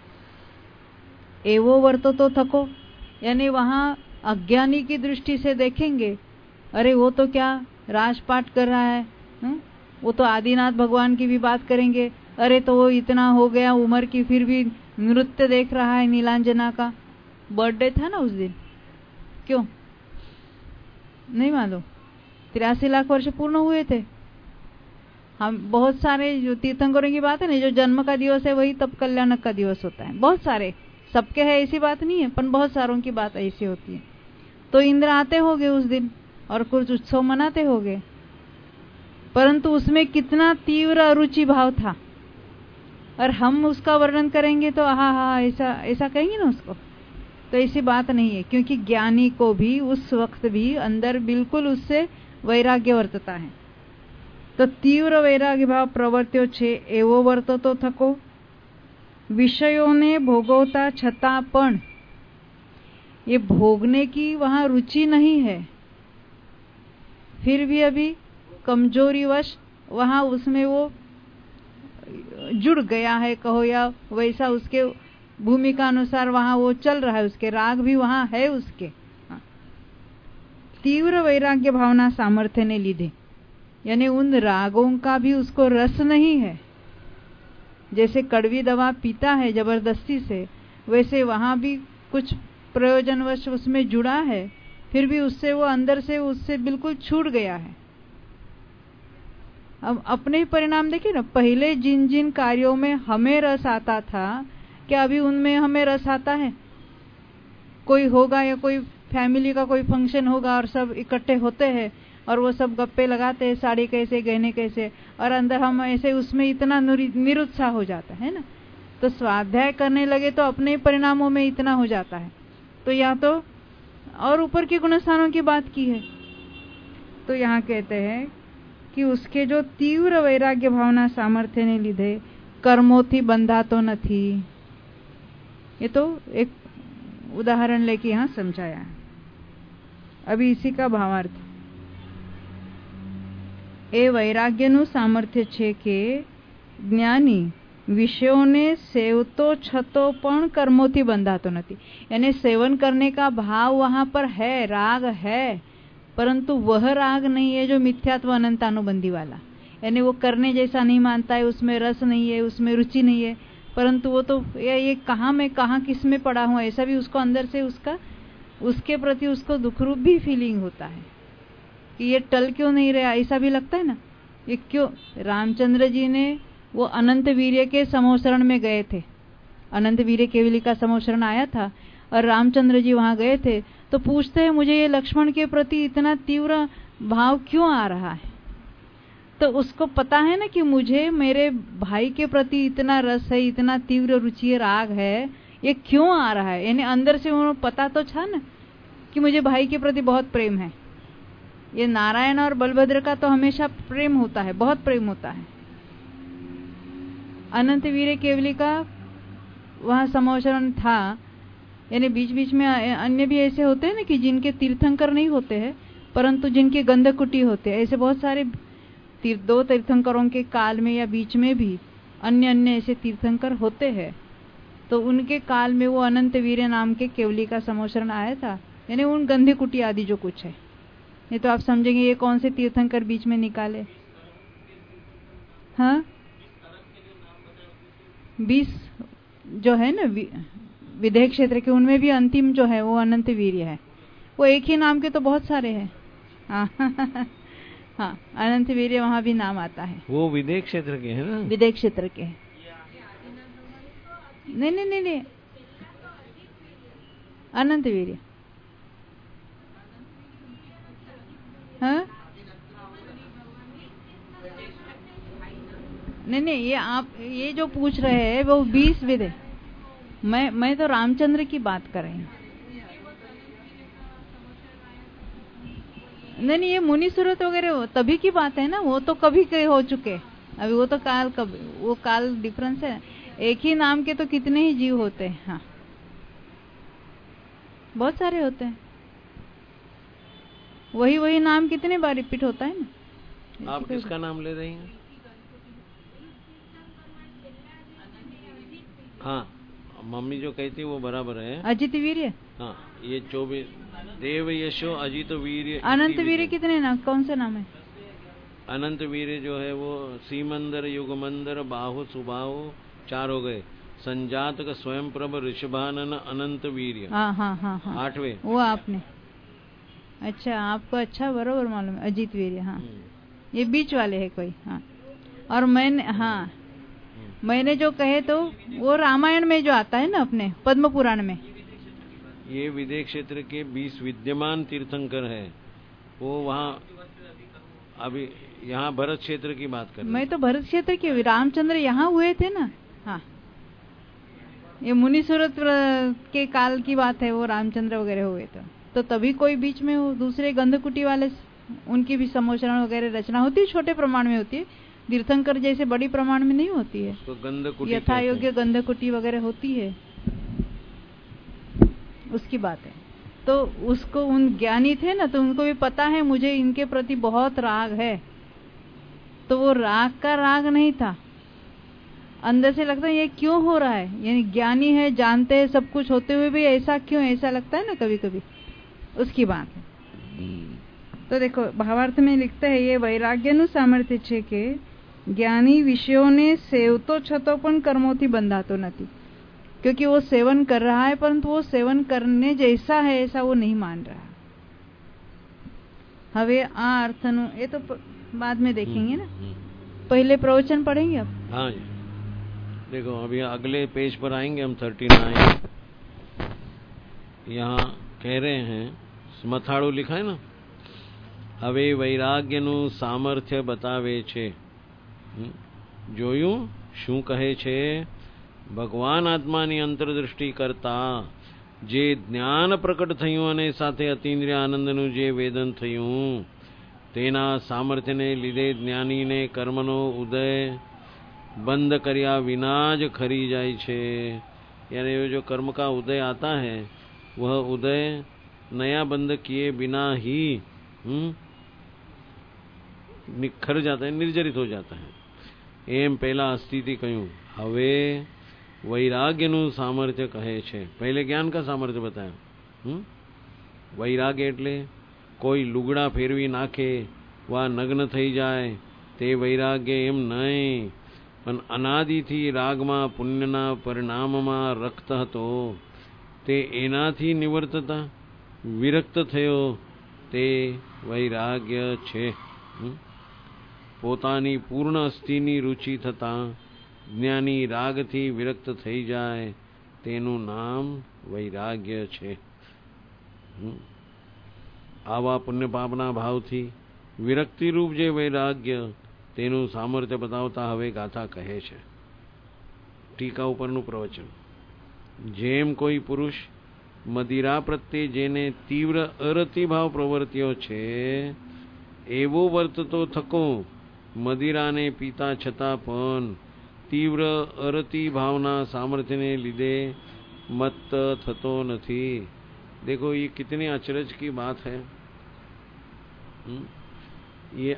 एवो वर्तो तो थको, यानी वहां अज्ञानी की दृष्टि से देखेंगे, अरे वो तो क्या राजपाट कर रहा है, वो तो आदिनाथ भगवान की भी बात करेंगे, अरे तो वो इतना हो गया उम्र की फिर भी नृत्य देख रहा है, नीलांजना का बर्थडे था ना उस दिन, क्यों नहीं मालूम, 83 लाख वर्ष पूर्ण हुए थे। हम बहुत सारे जो तीर्थंकरों की बात है ना, जो जन्म का दिवस है वही तब कल्याणक का दिवस होता है, बहुत सारे, सबके है ऐसी बात नहीं है, पर बहुत सारों की बात ऐसी होती है। तो इंद्र आते होंगे उस दिन और कुछ उत्सव मनाते होंगे, परंतु उसमें कितना तीव्र अरुचि भाव था, और हम उसका वर्णन करेंगे तो हाँ ऐसा कहेंगे ना उसको, तो ऐसी बात नहीं है, क्योंकि ज्ञानी को भी उस वक्त भी अंदर बिल्कुल उससे वैराग्य वर्तता है। तो तीव्र वैराग्य भाव प्रवर्त्यो छे एवो वर्तो तो थको, विषयों भोगवता छता पण ये भोगने की वहां रुचि नहीं है, फिर भी अभी कमजोरीवश वहां उसमें वो जुड़ गया है कहो, या वैसा उसके भूमिका अनुसार वहां वो चल रहा है, उसके राग भी वहां है उसके। तीव्र वैराग्य भावना सामर्थ्य ने लीधे, यानी उन रागों का भी उसको रस नहीं है, जैसे कड़वी दवा पीता है जबरदस्ती से, वैसे वहां भी कुछ प्रयोजनवश उसमें जुड़ा है, फिर भी उससे वो अंदर से उससे बिल्कुल छूट गया है। अब अपने ही परिणाम देखिए ना, पहले जिन जिन कार्यों में हमें रस आता था, क्या अभी उनमें हमें रस आता है? कोई होगा या कोई फैमिली का कोई फंक्शन होगा और सब इकट्ठे होते हैं और वो सब गप्पे लगाते हैं, साड़ी कैसे, गहने कैसे, और अंदर हम ऐसे उसमें इतना निरुत्साह हो जाता है ना। तो स्वाध्याय करने लगे तो अपने परिणामों में इतना हो जाता है। तो या तो और ऊपर के गुणस्थानों की बात की है, तो यहाँ कहते हैं कि उसके जो तीव्र वैराग्य भावना सामर्थ्य ने લીધે कर्मोथी बंधातो નથી। ये तो एक उदाहरण लेके यहाँ समझाया है। अभी इसी का भावार्थ, એ વૈરાગ્યનું સામર્થ્ય છે કે જ્ઞાની વિષયોને સેવતો છતો પણ કર્મોથી બંધાતો નથી। यानी सेवन करने का भाव वहां पर है, राग है, परंतु वह राग नहीं है जो मिथ्यात्व अनंतानुबंधी वाला, यानी वो करने जैसा नहीं मानता है, उसमें रस नहीं है, उसमें रुचि नहीं है, परंतु वो तो ये कहाँ मैं कहाँ किस में पड़ा हूँ, ऐसा भी उसको अंदर से उसके प्रति उसको दुखरूप भी फीलिंग होता है कि ये टल क्यों नहीं रहा, ऐसा भी लगता है ना। ये क्यों? रामचंद्र जी ने वो अनंत वीर्य के समोसरण में गए थे, अनंत वीर्य केवली का समोसरण आया था और रामचंद्र जी वहां गए थे, तो पूछते हैं मुझे ये लक्ष्मण के प्रति इतना तीव्र भाव क्यों आ रहा है? तो उसको पता है ना कि मुझे मेरे भाई के प्रति इतना रस है, इतना तीव्र रुचि राग है, ये क्यों आ रहा है? यानी अंदर से उन्हें पता तो था ना कि मुझे भाई के प्रति बहुत प्रेम है। ये नारायण और बलभद्र का तो हमेशा प्रेम होता है, बहुत प्रेम होता है। अनंत वीर्य केवली का वहां समोसरण था, यानी बीच बीच में अन्य भी ऐसे होते हैं ना कि जिनके तीर्थंकर नहीं होते हैं परंतु जिनके गंधकुटी होते हैं। ऐसे बहुत सारे दो तीर्थंकरों के काल में या बीच में भी अन्य ऐसे तीर्थंकर होते हैं। तो उनके काल में वो अनंत वीर्य नाम के केवली का समोसरण आया था, यानी उन गंधकुटी आदि जो कुछ है। नहीं तो आप समझेंगे ये कौन से तीर्थंकर बीच में निकाले। हाँ, 20 जो है ना विदेह क्षेत्र के, उनमें भी अंतिम जो है वो अनंत वीर्य है। वो एक ही नाम के तो बहुत सारे हैं। हाँ, अनंत वीर्य वहां भी नाम आता है। वो विदेह क्षेत्र के है ना? विदेह क्षेत्र के है। नहीं, अनंत वीर्य। हाँ, नहीं, ये आप ये जो पूछ रहे हैं वो 20 विदेह। मैं तो रामचंद्र की बात कर रही हूँ। नहीं, ये मुनि सूरत वगैरह तभी की बात है ना, वो तो कभी कहीं हो चुके। अभी वो तो वो काल डिफरेंस है। एक ही नाम के तो कितने ही जीव होते हैं। हाँ, बहुत सारे होते हैं। वही नाम कितने बार रिपीट होता है ना। आप किसका नाम ले रही हैं? हाँ, मम्मी जो कहती वो बराबर है। अजित वीर्य। हाँ, ये 24 देव यशो अजित वीर्य। अनंत वीर्य कितने नाम, कौन सा नाम है? अनंत वीर्य जो है वो सीमंदर, युगमंदर, बाहु, सुबाहु 4 हो गए। संजात का स्वयं प्रभ, ऋषभानन, अनंत वीर्य। हाँ 8वें। वो आपने, अच्छा आपको अच्छा बरोबर मालूम है। अजित वीर्य, हाँ ये बीच वाले है कोई। हाँ, और मैंने जो कहे तो वो रामायण में जो आता है ना अपने पद्म पुराण में। ये विदेह क्षेत्र के 20 विद्यमान तीर्थंकर है। वो वहाँ अभी यहाँ भरत क्षेत्र की बात कर रहे। मैं तो भरत क्षेत्र की, रामचंद्र यहाँ हुए थे ना। हाँ, ये मुनि सूरत के काल की बात है, वो रामचंद्र वगैरह हुए तो तभी कोई बीच में वो दूसरे गंधकुटी वाले, उनकी भी समोसरण वगैरह रचना होती है, छोटे प्रमाण में होती है, तीर्थंकर जैसे बड़ी प्रमाण में नहीं होती है। तो गंधकुटी यथा योग्य गंधकुटी वगैरह होती है, उसकी बात है। तो उसको उन ज्ञानी थे ना, तो उनको भी पता है मुझे इनके प्रति बहुत राग है। तो वो राग का राग नहीं था, अंदर से लगता है ये क्यों हो रहा है, यानी ज्ञानी है, जानते हैं सब कुछ होते हुए भी ऐसा क्यों, ऐसा लगता है ना कभी कभी, उसकी बात है। तो देखो भावार्थ में लिखते हैं, ये वैराग्यનું સામર્થ્ય છે કે જ્ઞાની વિષયોને સેવતો છતો પણ કર્મોથી બંધાતો નથી, क्योंकि वो सेवन कर रहा है परंतु वो सेवन करने जैसा है ऐसा वो नहीं मान रहा। હવે આ અર્થનું એ તો बाद में देखेंगे ना। पहले प्रवचन पढ़ेंगे अब? हाँ जी, देखो अभी अगले पेज पर आएंगे हम 39। यहाँ कह रहे हैं, मथाड़ू लिखा है ना, હવે વૈરાગ્યનું સામર્થ્ય બતાવે છે। જોયું શું કહે છે? ભગવાન આત્માની અંતરદૃષ્ટિ કરતા જે જ્ઞાન પ્રકટ થયું અને સાથે અતિન્દ્રિય આનંદનું જે વેદન થયું તેના સામર્થ્યને લીધે જ્ઞાનીને કર્મનો ઉદય બંધ કર્યા વિના જ ખરી જાય છે। यानी जो कर्म का उदय आता है वह उदय नया बंद किए बिना ही निखर जाता है, निर्जरित हो जाता है। एम पहला अस्थिति कहूं। हवे वैराग्यનું સામર્થ્ય કહે છે। पहले ज्ञान का सामर्थ्य बताया। वैराग्य એટલે કોઈ લુગડા ફેરવી નાખે વા નગ્ન થઈ જાય તે વૈરાગ્ય એમ નહીં, પણ અનાદિથી રાગમાં પુણ્યના પરિણામમાં રક્ત હતો તે એનાથી નિવર્તતા વિરક્ત થયો તે વૈરાગ્ય છે। પોતાની પૂર્ણ અસ્થિની રુચિ થતા જ્ઞાની રાગથી વિરક્ત થઈ જાય તેનું નામ વૈરાગ્ય છે। આવા પુણ્ય પાપના ભાવથી વિરક્તિરૂપ જે વૈરાગ્ય તેનું સામર્થ્ય બતાવતા હવે ગાથા કહે છે। ટીકા ઉપરનું પ્રવચન। જેમ કોઈ પુરુષ મદિરા પ્રત્યે જેને તીવ્ર અરતિભાવ પ્રવર્ત્યો છે એવો વર્તતો થકો મદિરાને પીતા છતાં પણ तीव्र अरति भावना सामर्थ्य ने લીધે मत थतो નથી। देखो ये कितनी अचरज की बात है। ये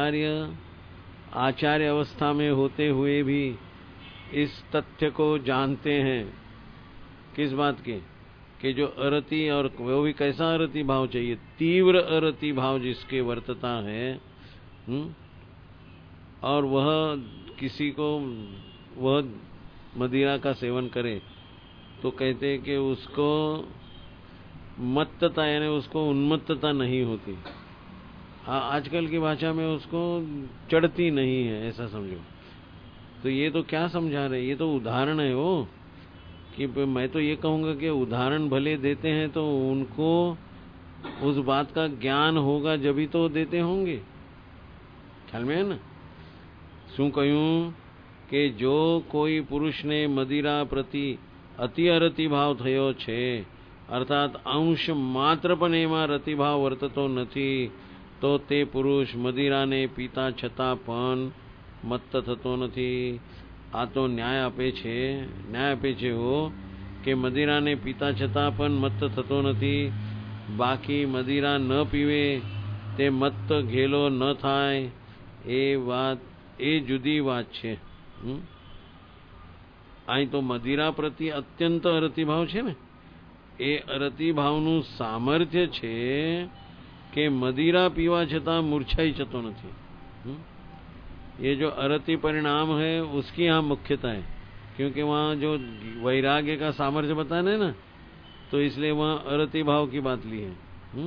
आचार्य अवस्था में होते हुए भी इस तथ्य को जानते हैं। किस बात के? कि जो अरति, और वो भी कैसा अरति भाव चाहिए, तीव्र अरति भाव जिसके वर्तता है, और वह किसी को वह मदिरा का सेवन करे तो कहते हैं कि उसको मत्तता यानी उसको उन्मत्तता नहीं होती। आजकल की भाषा में उसको चढ़ती नहीं है, ऐसा समझो। तो ये तो क्या समझा रहे, ये तो उदाहरण है वो। कि मैं तो ये कहूँगा कि उदाहरण भले देते हैं तो उनको उस बात का ज्ञान होगा जभी तो देते होंगे। ख्याल में है ना? શું કહ્યું કે જો કોઈ પુરુષને મદિરા પ્રતિ અતિ અરતિભાવ થયો છે, અર્થાત અંશ માત્ર પણ એમાં રતિભાવ વર્તતો નથી, તો તે પુરુષ મદિરાને પીતા છતાં પણ મત્ત થતો નથી। આ તો ન્યાય આપે છે હો કે મદિરાને પીતા છતાં પણ મત્ત થતો નથી। બાકી મદિરા ન પીવે તે મત્ત ઘેલો ન થાય એ વાત એ જુદી વાત છે। અહીં તો મદિરા પ્રતિ અત્યંત અરતિભાવ છે ને, એ અરતિભાવનું સામર્થ્ય છે કે મદિરા પીવા છતાં મૂર્છાઈ જતો નથી। ये जो अरति परिणाम है उसकी यहाँ मुख्यता है, क्योंकि वहाँ जो वैराग्य का सामर्थ्य बताना है ना, तो इसलिए वहाँ अरति भाव की बात ली है।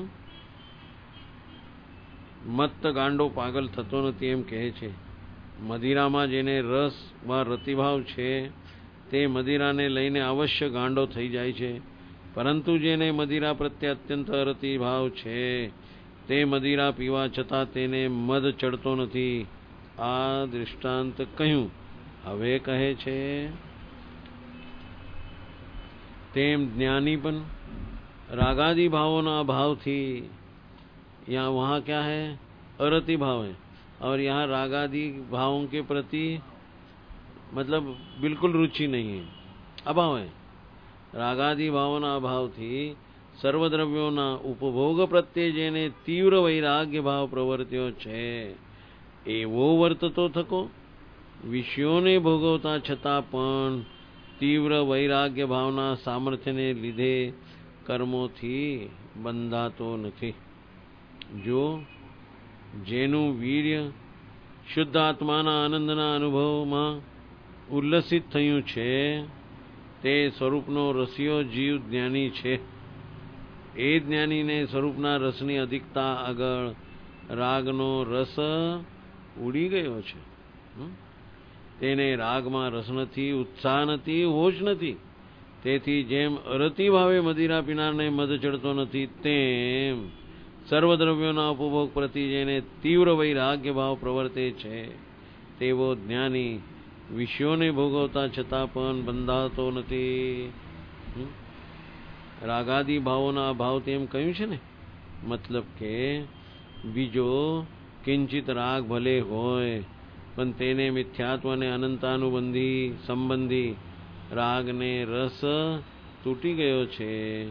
मत्त गांडो पागल थतो નથી એમ કહે છે। મદિરામાં જેને રસ વા રતિભાવ છે તે મદિરાને લઈને અવશ્ય ગાંડો થઈ જાય છે, પરંતુ જેને મદિરા પ્રત્યે અત્યંત રતિભાવ છે તે મદિરા પીવા છતાં તેને મદ ચડતો નથી। આ દૃષ્ટાંત કહ્યું। હવે કહે છે તેમ જ્ઞાની પણ રાગાદि भावों अभावથી, यहाँ वहाँ क्या है, अरति भाव है, और यहाँ रागादि भावों के प्रति मतलब बिल्कुल रुचि नहीं है, अभाव है। रागादि भावना अभाव थी सर्वद्रव्योना उपभोग प्रत्ये जेने तीव्र वैराग्य भाव प्रवर्त्यो छे एवो वर्ततो थको विषयोने भोगवता छता पण तीव्र वैराग्य भावना सामर्थ्यने લીધે कर्मोथी बंधातो નથી। जो જેનું વીર્ય શુદ્ધ આત્માના આનંદના અનુભવમાં ઉલ્લસિત થયું છે તે સ્વરૂપનો રસિયો જીવ જ્ઞાની છે। એ જ્ઞાનીને સ્વરૂપના રસની અધિકતા આગળ રાગનો રસ ઉડી ગયો છે। તેને રાગમાં રસ નથી, ઉત્સાહ નથી, હોશ નથી. તેથી જેમ અરતિ ભાવે મદિરા પીનારને મદ ચડતો નથી, તેમ સર્વદ્રવ્યોના ઉપભોગ પ્રતિ જેને તીવ્ર વૈરાગ્ય ભાવ પ્રવર્તે છે, તેવો જ્ઞાની વિષયોને ભોગવતા છતાં પણ બંધાતો નથી. રાગાદી ભાવોના અભાવ તેમ કહ્યું છે ને, મતલબ કે બીજો કિંચિત રાગ ભલે હોય, પણ તેને મિથ્યાત્વ અને અનંતાનુબંધી સંબંધી રાગને રસ તૂટી ગયો છે.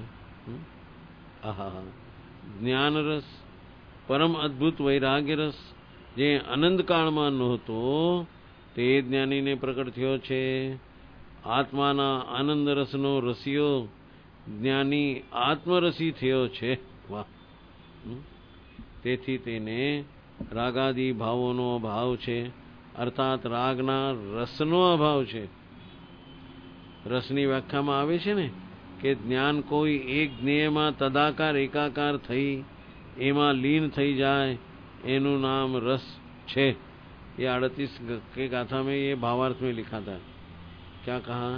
આહા, જ્ઞાન રસ, પરમ અદ્ભુત વૈરાગ્ય રસ, જે અનંતકાળમાં નહોતો તે જ્ઞાનીને પ્રકટ થયો છે. આત્માના આનંદ રસનો રસિયો જ્ઞાની આત્મરસી થયો છે. વાહ! તેથી તેને રાગાદી ભાવોનો અભાવ છે, અર્થાત રાગના રસનો અભાવ છે. રસની વ્યાખ્યામાં આવે છે ને કે જ્ઞાન કોઈ એક જ્ઞેયમાં તદાકાર એકાકાર થઈ એમાં લીન થઈ જાય, એનું નામ રસ છે. ये 38 के गाथा में ये भावार्थ में लिखा था. क्या कहा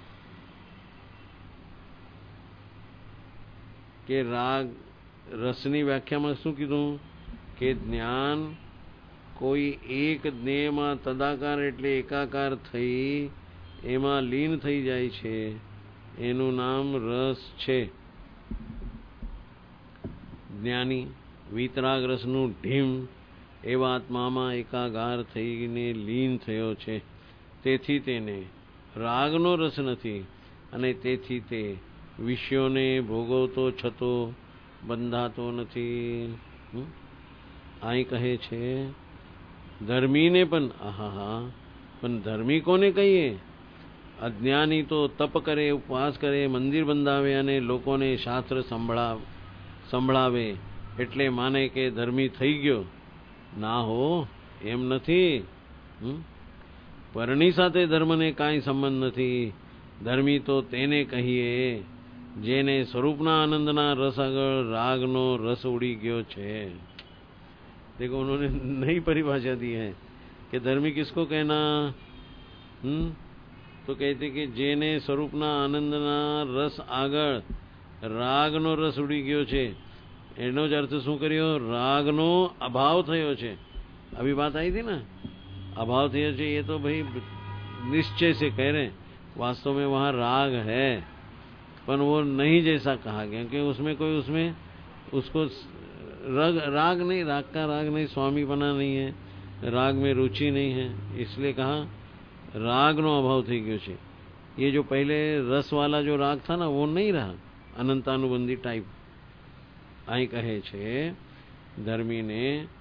કે રાગ રસની વ્યાખ્યામાં શું કીધું કે જ્ઞાન કોઈ એક જ્ઞેયમાં તદાકાર એટલે એકાકાર થઈ એમાં લીન થઈ જાય છે, એનું નામ રસ છે. જ્ઞાની વિતરાગ રસનું ઢીમ એવા આત્મામાં એકાકાર થઈને લીન થયો છે. તેથી તેને રાગનો રસ નથી અને તેથી તે વિષયોને ભોગવતો છતો બંધાતો નથી. અહીં કહે છે ધર્મીને પણ, આહા, પણ ધર્મી કોને કહીએ? અજ્ઞાની તો તપ કરે, ઉપવાસ કરે, મંદિર બંધાવે અને લોકોને શાસ્ત્ર સંભળાવે એટલે માને કે ધર્મી થઈ ગયો. ના હો, એમ નથી. પરણી સાથે ધર્મને કાંઈ સંબંધ નથી. ધર્મી તો તેને કહીએ જેને સ્વરૂપના આનંદના રસ આગળ रागनो रस उड़ी गयो छे। देखो उन्होंने नई परिभाषा दी है कि धर्मी किसको कहना, तो कहते कि जेने स्वरूपना आनंदना रस આગળ રાગનો રસ ઉડી ગયો છે, એનો જ અર્થ શું કર્યો? રાગનો અભાવ થયો છે। अभी बात आई थी ना, अभाव थयो છે, ये तो भाई निश्चय से कह रहे हैं, वास्तव में वहाँ राग है पर वो नहीं जैसा कहा गया, क्योंकि उसमें कोई उसको राग नहीं, राग का राग नहीं, स्वामी बना नहीं है, राग में रुचि नहीं है, इसलिए कहा राग नो अभाव थी गयो छे। ये जो पहले रस वाला जो राग था ना, वो नहीं रहा, अनंतानुबंधी टाइप। અહીં કહે છે ધર્મીને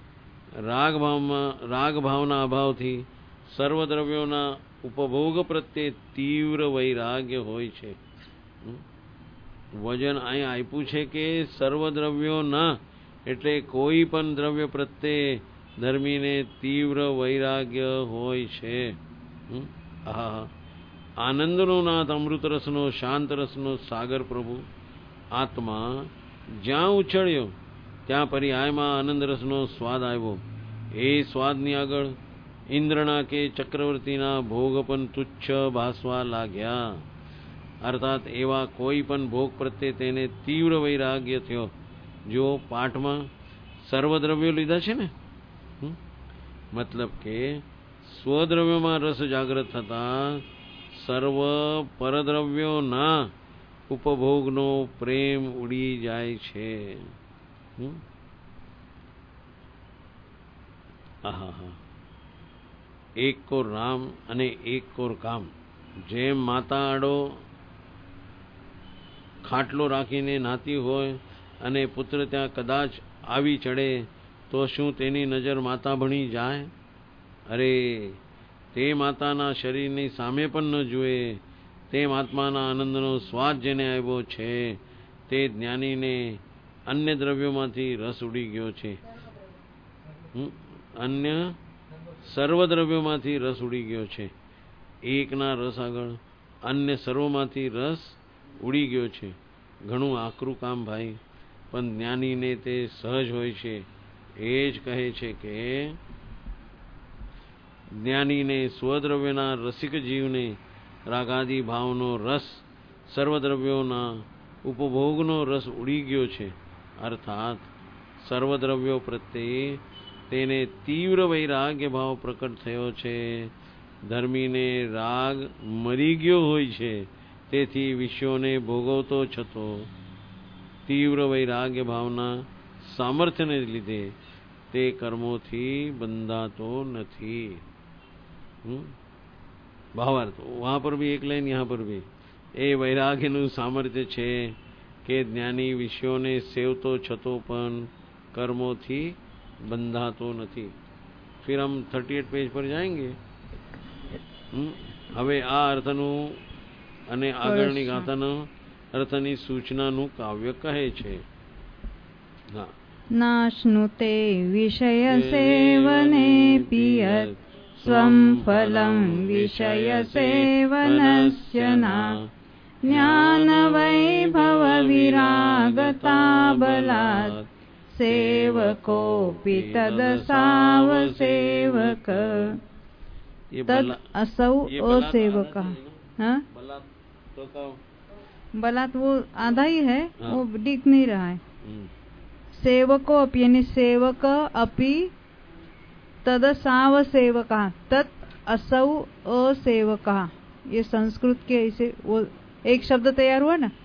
રાગ ભાવના અભાવથી સર્વદ્રવ્યોના ઉપભોગ પ્રત્યે તીવ્ર વૈરાગ્ય હોય છે। વજન અહીં આપ્યું છે કે સર્વદ્રવ્યોના એટલે કોઈ પણ દ્રવ્ય પ્રત્યે ધર્મીને તીવ્ર વૈરાગ્ય હોય છે। આનંદનો નાથ અમૃત રસનો શાંત રસનો સાગર પ્રભુ આત્મા જ્યાં ઉછળ્યો ત્યાં પર્યાયમાં આનંદ રસનો સ્વાદ આવ્યો। એ સ્વાદની આગળ ઇન્દ્રના કે ચક્રવર્તીના ભોગ પણ તુચ્છ ભાસવા લાગ્યા। અર્થાત એવા કોઈ પણ ભોગ પ્રત્યે તેને તીવ્ર વૈરાગ્ય થયો। જો પાઠમાં સર્વદ્રવ્યો લીધા છે ને, મતલબ કે સ્વદ્રવ્યોમાં રસ જાગૃત થતા સર્વ પરદ્રવ્યોના ઉપભોગનો પ્રેમ ઉડી જાય છે। આહા, એક કોર રામ અને એક કોર કામ। જેમ માતા આડો ખાટલો રાખીને નાતી હોય અને પુત્ર ત્યાં કદાચ આવી ચડે તો શું તેની નજર માતા ભણી જાય? અરે, તે માતાના શરીરની સામે પણ ન જુએ। તેમ આત્માના આનંદનો સ્વાદ જેને આવ્યો છે તે જ્ઞાનીને અન્ય દ્રવ્યોમાંથી રસ ઉડી ગયો છે। અન્ય સર્વ દ્રવ્યોમાંથી રસ ઉડી ગયો છે। એકના રસ આગળ અન્ય સર્વમાંથી રસ ઉડી ગયો છે। ઘણું આકરું કામ ભાઈ, પણ જ્ઞાનીને તે સહજ હોય છે। એ જ કહે છે કે જ્ઞાનીને સ્વદ્રવ્યના રસિક જીવને રાગાદી ભાવનો રસ સર્વદ્રવ્યોના ઉપભોગનો રસ ઉડી ગયો છે, અર્થાત સર્વદ્રવ્યો પ્રત્યે તેને તીવ્ર વૈરાગ્ય ભાવ પ્રકટ થયો છે. ધર્મીને રાગ મરી ગયો હોય છે, તેથી વિષયોને ભોગવતો છતો તીવ્ર વૈરાગ્ય ભાવના સામર્થ્યને લીધે તે કર્મોથી બંધાતો નથી. भावार्थ वहां पर भी एक लाइन, यहाँ पर भी એ વૈરાગ્યનું સામર્થ્ય છે કે જ્ઞાની વિષયોને સેવતો છતો પણ કર્મોથી બંધાતો નથી. फिर हम 38 पेज पर जाएंगे. હવે આ અર્થનું અને આગળની ગાથાના અર્થની સૂચનાનું કાવ્ય કહે છે. હા, નાશ્નુતે વિષય સેવનેપિ યત સ્વં ફલં વિષય સેવનસ્ય ના જ્ઞાન વૈભવ વિરાગતા બલાત સેવકોપી તદ સાવ સેવક तद असौ असेवक. हाँ, बलात् वो आधा ही है, वो दिख नहीं रहा है. सेवको अपि यानी सेवक अपि तद साव सेवक तत् असौ असेवक. ये संस्कृत के ऐसे वो एक शब्द तैयार हुआ ना,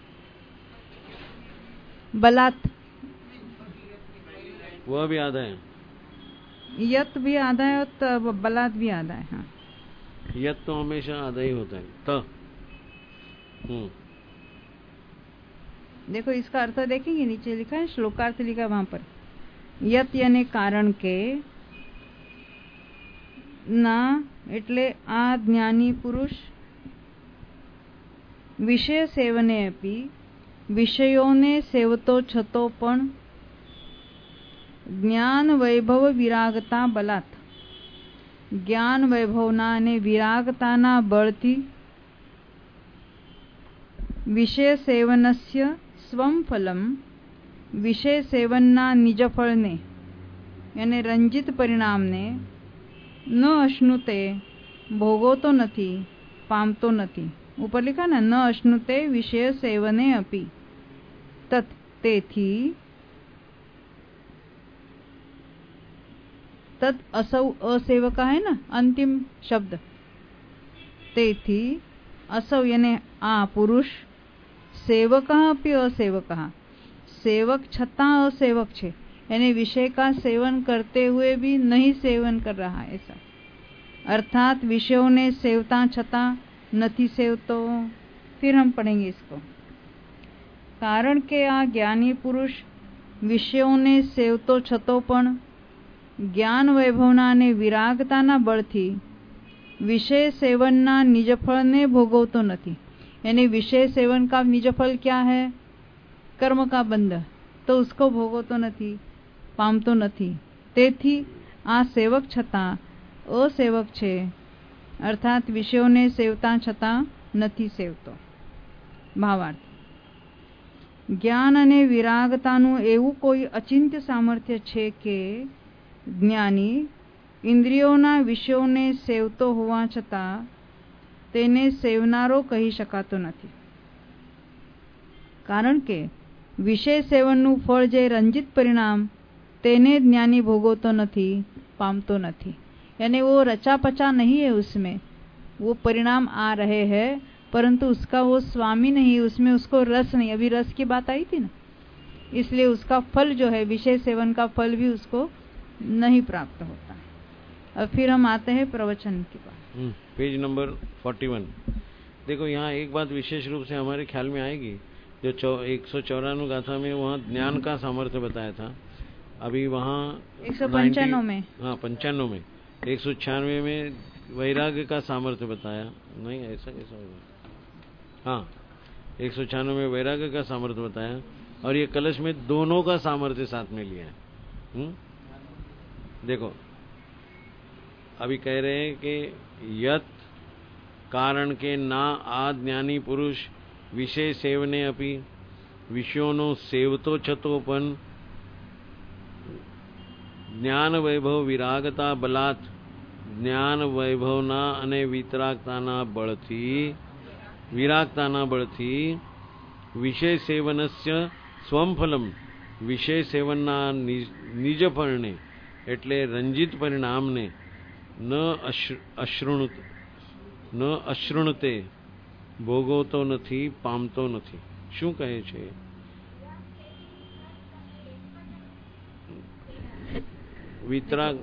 बलात् वह भी आधा है, यत भी आधा है और बलात् भी आधा है. हाँ, यत तो हमेशा आधा ही होता है. त देखो इसका अर्थ देखेंगे, नीचे लिखा है, श्लोकार्थ लिखा वहां पर. यत यानी कारण के, ના એટલે આ જ્ઞાની પુરુષ વિષય સેવને આપી વિષયોને સેવતો છતો પણ જ્ઞાન વૈભવ વિરાગતા બલાત જ્ઞાન વૈભવના અને વિરાગતાના બળથી વિષય સેવનસ્ય સ્વં ફલમ વિષય સેવનના નિજ ફળને અને રંજિત પરિણામને ન અશ્નુતે ભોગવતો નથી, પામતો નથી. ઉપર लिखा ना, न अश्नुते विषय सेवने अपि तत् तेथी तत् असौ असेवका है ना अंतिम शब्द. तेथी असौ यानी आ पुरुष सेवक अपि असेवक, सेवक छता असेवक छे, यानी विषय का सेवन करते हुए भी नहीं सेवन कर रहा ऐसा. अर्थात विषयों ने सेवता छता नहीं सेवतो. फिर हम पढ़ेंगे इसको. कारण के आ ज्ञानी पुरुष विषयों ने सेवतो छतो पण ज्ञान वैभवना ने विरागताना बळथी विषय सेवनना निजफळने भोगवतो नहीं. यानी विषय सेवन का निजफल क्या है? कर्म का बंध. तो उसको भोगवतो नहीं, पामतो नहीं. तेथी आ सेवक छता असेवक छे, अर्थात विषयों ने सेवता छता नहीं सेवतो. भावार्थ, ज्ञान अने विरागतानुं एवुं कोई अचिंत्य सामर्थ्य छे के ज्ञानी इंद्रियोना विषयोने सेवतो होवा छता तेने सेवनारो कही शकातो नथी. कारण के विषय सेवननुं फळ जे रंजित परिणाम तेने ज्ञानी भोगवतो नहीं, पामतो नहीं. यानी वो रचा पचा नहीं है, उसमें वो परिणाम आ रहे हैं परंतु उसका वो स्वामी नहीं, उसमें उसको रस नहीं. अभी रस की बात आई थी ना, इसलिए उसका फल जो है विषय सेवन का फल भी उसको नहीं प्राप्त होता. अब फिर हम आते हैं प्रवचन के पास. Page number 41. देखो यहाँ एक बात विशेष रूप से हमारे ख्याल में आएगी. जो 194 गाथा में वहाँ ज्ञान का सामर्थ्य बताया था, अभी वहाँ 195 में, हाँ 95 में, 196 में वैराग्य का सामर्थ्य बताया. नहीं ऐसा कैसा होगा? हाँ 196 में वैराग्य का सामर्थ्य बताया और ये कलश में दोनों का सामर्थ्य साथ में लिया है. देखो अभी कह रहे हैं कि यत कारण के ना आ ज्ञानी पुरुष विषय सेवने अपि विषयोनो सेवतो छतो पण ज्ञान वैभव विरागता बलात् જ્ઞાન વૈભવના અને વિતરાગતાના બળથી વિષય સેવનસ્ય સ્વંફલમ, વિષય સેવનના નિજ પરિણે એટલે રંજિત પરિણામને ન અશૃણુતે ભોગવતો નથી, પામતો નથી. શું કહે છે? वितराग,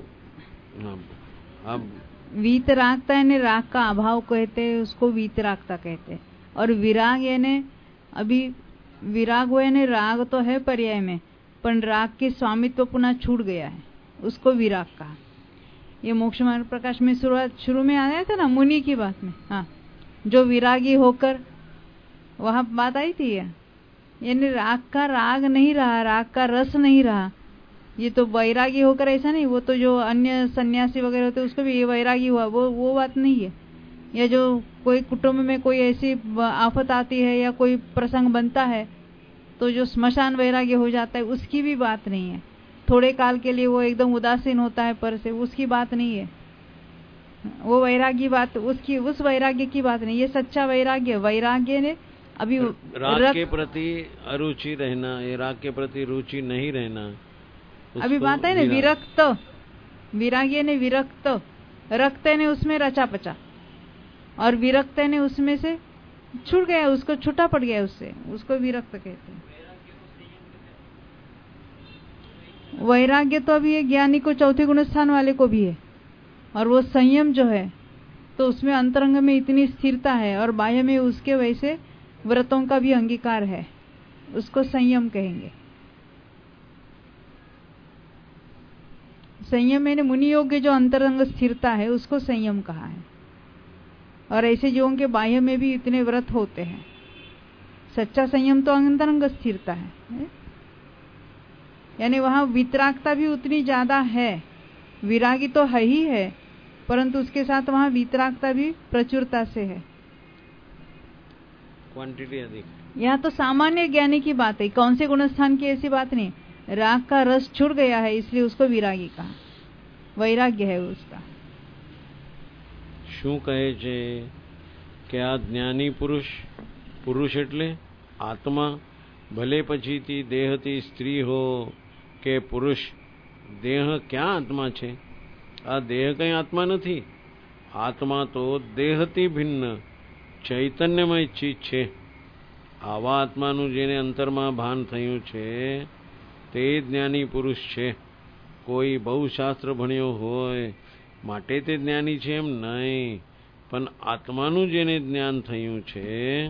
वीतरागता यानी राग का अभाव कहते हैं, उसको वीतरागता कहते हैं. और विराग यानी अभी विराग हुआ यानी राग तो है पर्याय में, पर राग के स्वामित्व पुनः छूट गया है, उसको विराग कहा. ये मोक्ष मार्ग प्रकाश में शुरू में आया था ना मुनि की बात में. हाँ, जो विरागी होकर वहां बात आई थी, यानी राग का राग नहीं रहा, राग का रस नहीं रहा. ये तो वैरागी होकर ऐसा नहीं, वो तो जो अन्य सन्यासी वगैरह होते उसको भी ये वैरागी हुआ, वो बात नहीं है. या जो कोई कुटुंब में कोई ऐसी आफत आती है या कोई प्रसंग बनता है तो जो स्मशान वैरागी हो जाता है, उसकी भी बात नहीं है. थोड़े काल के लिए वो एकदम उदासीन होता है पर से, उसकी बात नहीं है. वो वैरागी बात उस वैराग्य की बात नहीं. ये सच्चा वैराग्य ने अभी राग के प्रति अरुचि रहना, ये राग के प्रति रुचि नहीं रहना, अभी बात है ना विरक्त. विरागी ने विरक्त, रक्त ने उसमें रचा पचा, और विरक्त ने उसमें से छूट गया, उसको छूटा पड़ गया उससे, उसको विरक्त कहते हैं. वैराग्य तो अभी ज्ञानी को चौथे गुण स्थान वाले को भी है. और वो संयम जो है तो उसमें अंतरंग में इतनी स्थिरता है और बाह्य में उसके वैसे व्रतों का भी अंगीकार है, उसको संयम कहेंगे. संयम मैंने मुनि योग्य जो अंतरंग स्थिरता है उसको संयम कहा है. और ऐसे जीवों के बाह्य में भी इतने व्रत होते हैं. सच्चा संयम तो अंतरंग स्थिरता है, यानी वहां वितरागता भी उतनी ज्यादा है. विरागी तो है ही है, परंतु उसके साथ वहां वितरागता भी प्रचुरता से है, क्वांटिटी अधिक. यहाँ तो सामान्य ज्ञानी की बात है, कौन से गुणस्थान की ऐसी बात नहीं. राग का रस छूट गया है इसलिए उसको विरागी कहा, वैराग्य है उसका. શું કહે છે કે આ જ્ઞાની પુરુષ એટલે આત્મા, ભલે પછીથી દેહથી સ્ત્રી હો કે પુરુષ. દેહ ક્યાં આત્મા છે? આ દેહ કંઈ આત્મા નથી. આત્મા તો દેહથી ભિન્ન ચૈતન્યમય ચીજ છે. આવા આત્માનું જેને અંતરમાં ભાન થયું છે તે જ્ઞાની પુરુષ છે. કોઈ બહુ શાસ્ત્ર ભણ્યો હોય માટે તે જ્ઞાની છે એમ નહીં, પણ આત્માનું જેને જ્ઞાન થયું છે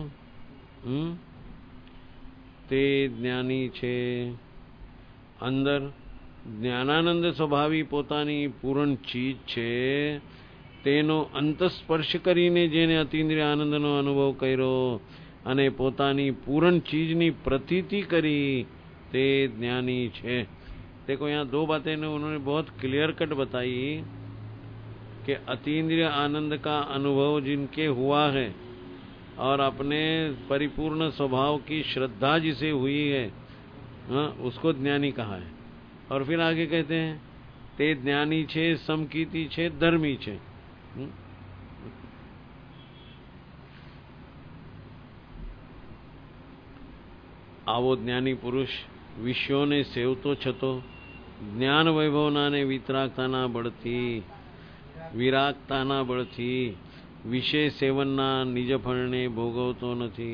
તે જ્ઞાની છે. અંદર જ્ઞાનાનંદ સ્વભાવી પોતાની પૂર્ણ ચીજ છે, તેનો અંતસ્પર્શ કરીને જેને અતિન્દ્રિય આનંદનો અનુભવ કર્યો અને પોતાની પૂર્ણ ચીજની પ્રતીતિ કરી તે ज्ञानी છે. देखो यहाँ दो बातें उन्होंने बहुत क्लियर कट बताई कि अतीन्द्रिय आनंद का अनुभव जिनके हुआ है और अपने परिपूर्ण स्वभाव की श्रद्धा जिसे हुई है, उसको ज्ञानी कहा है. और फिर आगे कहते हैं ते ज्ञानी छे, समकीती छे, धर्मी छे. આવો જ્ઞાની પુરુષ વિશ્વને સેવતો છતો જ્ઞાન વૈભવના ને વિરાગતાના બળથી વિષય સેવનના નિજ ફળને ભોગવતો નથી.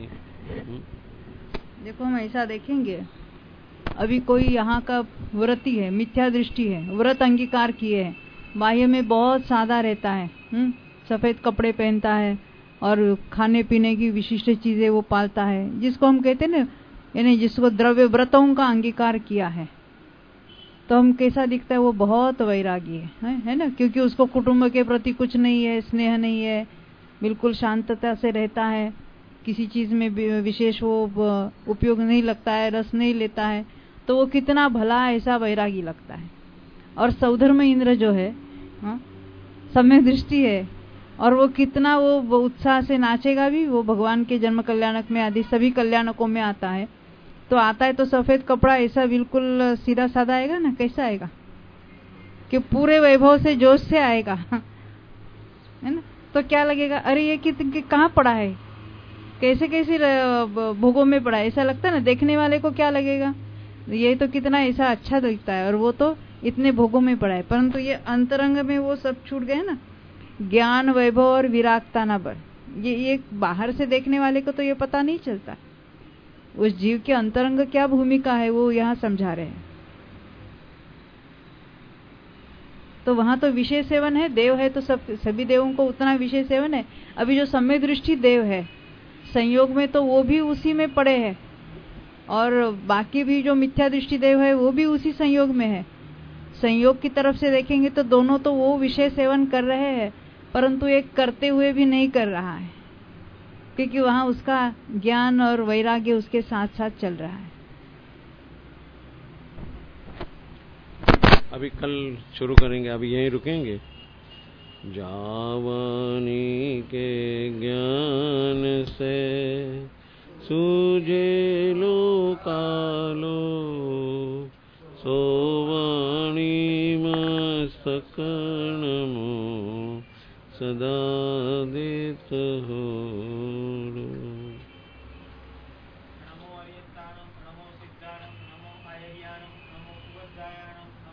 देखो हम ऐसा देखेंगे, अभी कोई यहाँ का व्रती है, मिथ्या दृष्टि है, व्रत अंगीकार किए है, बाह्य में बहुत सादा रहता है, सफेद कपड़े पहनता है और खाने पीने की विशिष्ट चीजें वो पालता है, जिसको हम कहते हैं ना, यानी जिसको द्रव्य व्रतों का अंगीकार किया है, तो हम कैसा दिखता है? वो बहुत वैरागी है ना, क्योंकि उसको कुटुंब के प्रति कुछ नहीं है, स्नेह नहीं है, बिल्कुल शांतता से रहता है, किसी चीज में विशेष वो उपयोग नहीं लगता है, रस नहीं लेता है, तो वो कितना भला ऐसा वैरागी लगता है. और सौधर्म इंद्र जो है, सम्यक दृष्टि है, और वो कितना वो उत्साह से नाचेगा भी. वो भगवान के जन्म कल्याणक में आदि सभी कल्याणकों में आता है, तो आता है तो सफेद कपड़ा ऐसा बिल्कुल सीधा साधा आएगा ना, कैसा आएगा? कि पूरे वैभव से जोश से आएगा, है ना, तो क्या लगेगा, अरे ये कहाँ पड़ा है, कैसे कैसे भोगों में पड़ा है, ऐसा लगता है ना। देखने वाले को क्या लगेगा, ये तो कितना ऐसा अच्छा दिखता है और वो तो इतने भोगों में पड़ा है। परंतु ये अंतरंग में वो सब छूट गए ना, ज्ञान वैभव और विरागता न बढ़। ये बाहर से देखने वाले को तो ये पता नहीं चलता, उस जीव के अंतरंग क्या भूमिका है वो यहाँ समझा रहे हैं। तो वहां तो विषय सेवन है, देव है तो सभी देवों को उतना विषय सेवन है। अभी जो सम्यक दृष्टि देव है संयोग में तो वो भी उसी में पड़े हैं, और बाकी भी जो मिथ्या दृष्टि देव है वो भी उसी संयोग में है। संयोग की तरफ से देखेंगे तो दोनों तो वो विषय सेवन कर रहे हैं, परंतु एक करते हुए भी नहीं कर रहा है, क्योंकि वहां उसका ज्ञान और वैराग्य उसके साथ साथ चल रहा है। अभी कल शुरू करेंगे, अभी यहीं रुकेंगे। जावानी के ज्ञान से सूझे लो कालो, सोवाणी मस्तकन मो सदा देत हो। नमो अरियंताणं, नमो सिद्धाणं, नमो आयर्याणं, नमो सुवज्जायाणं,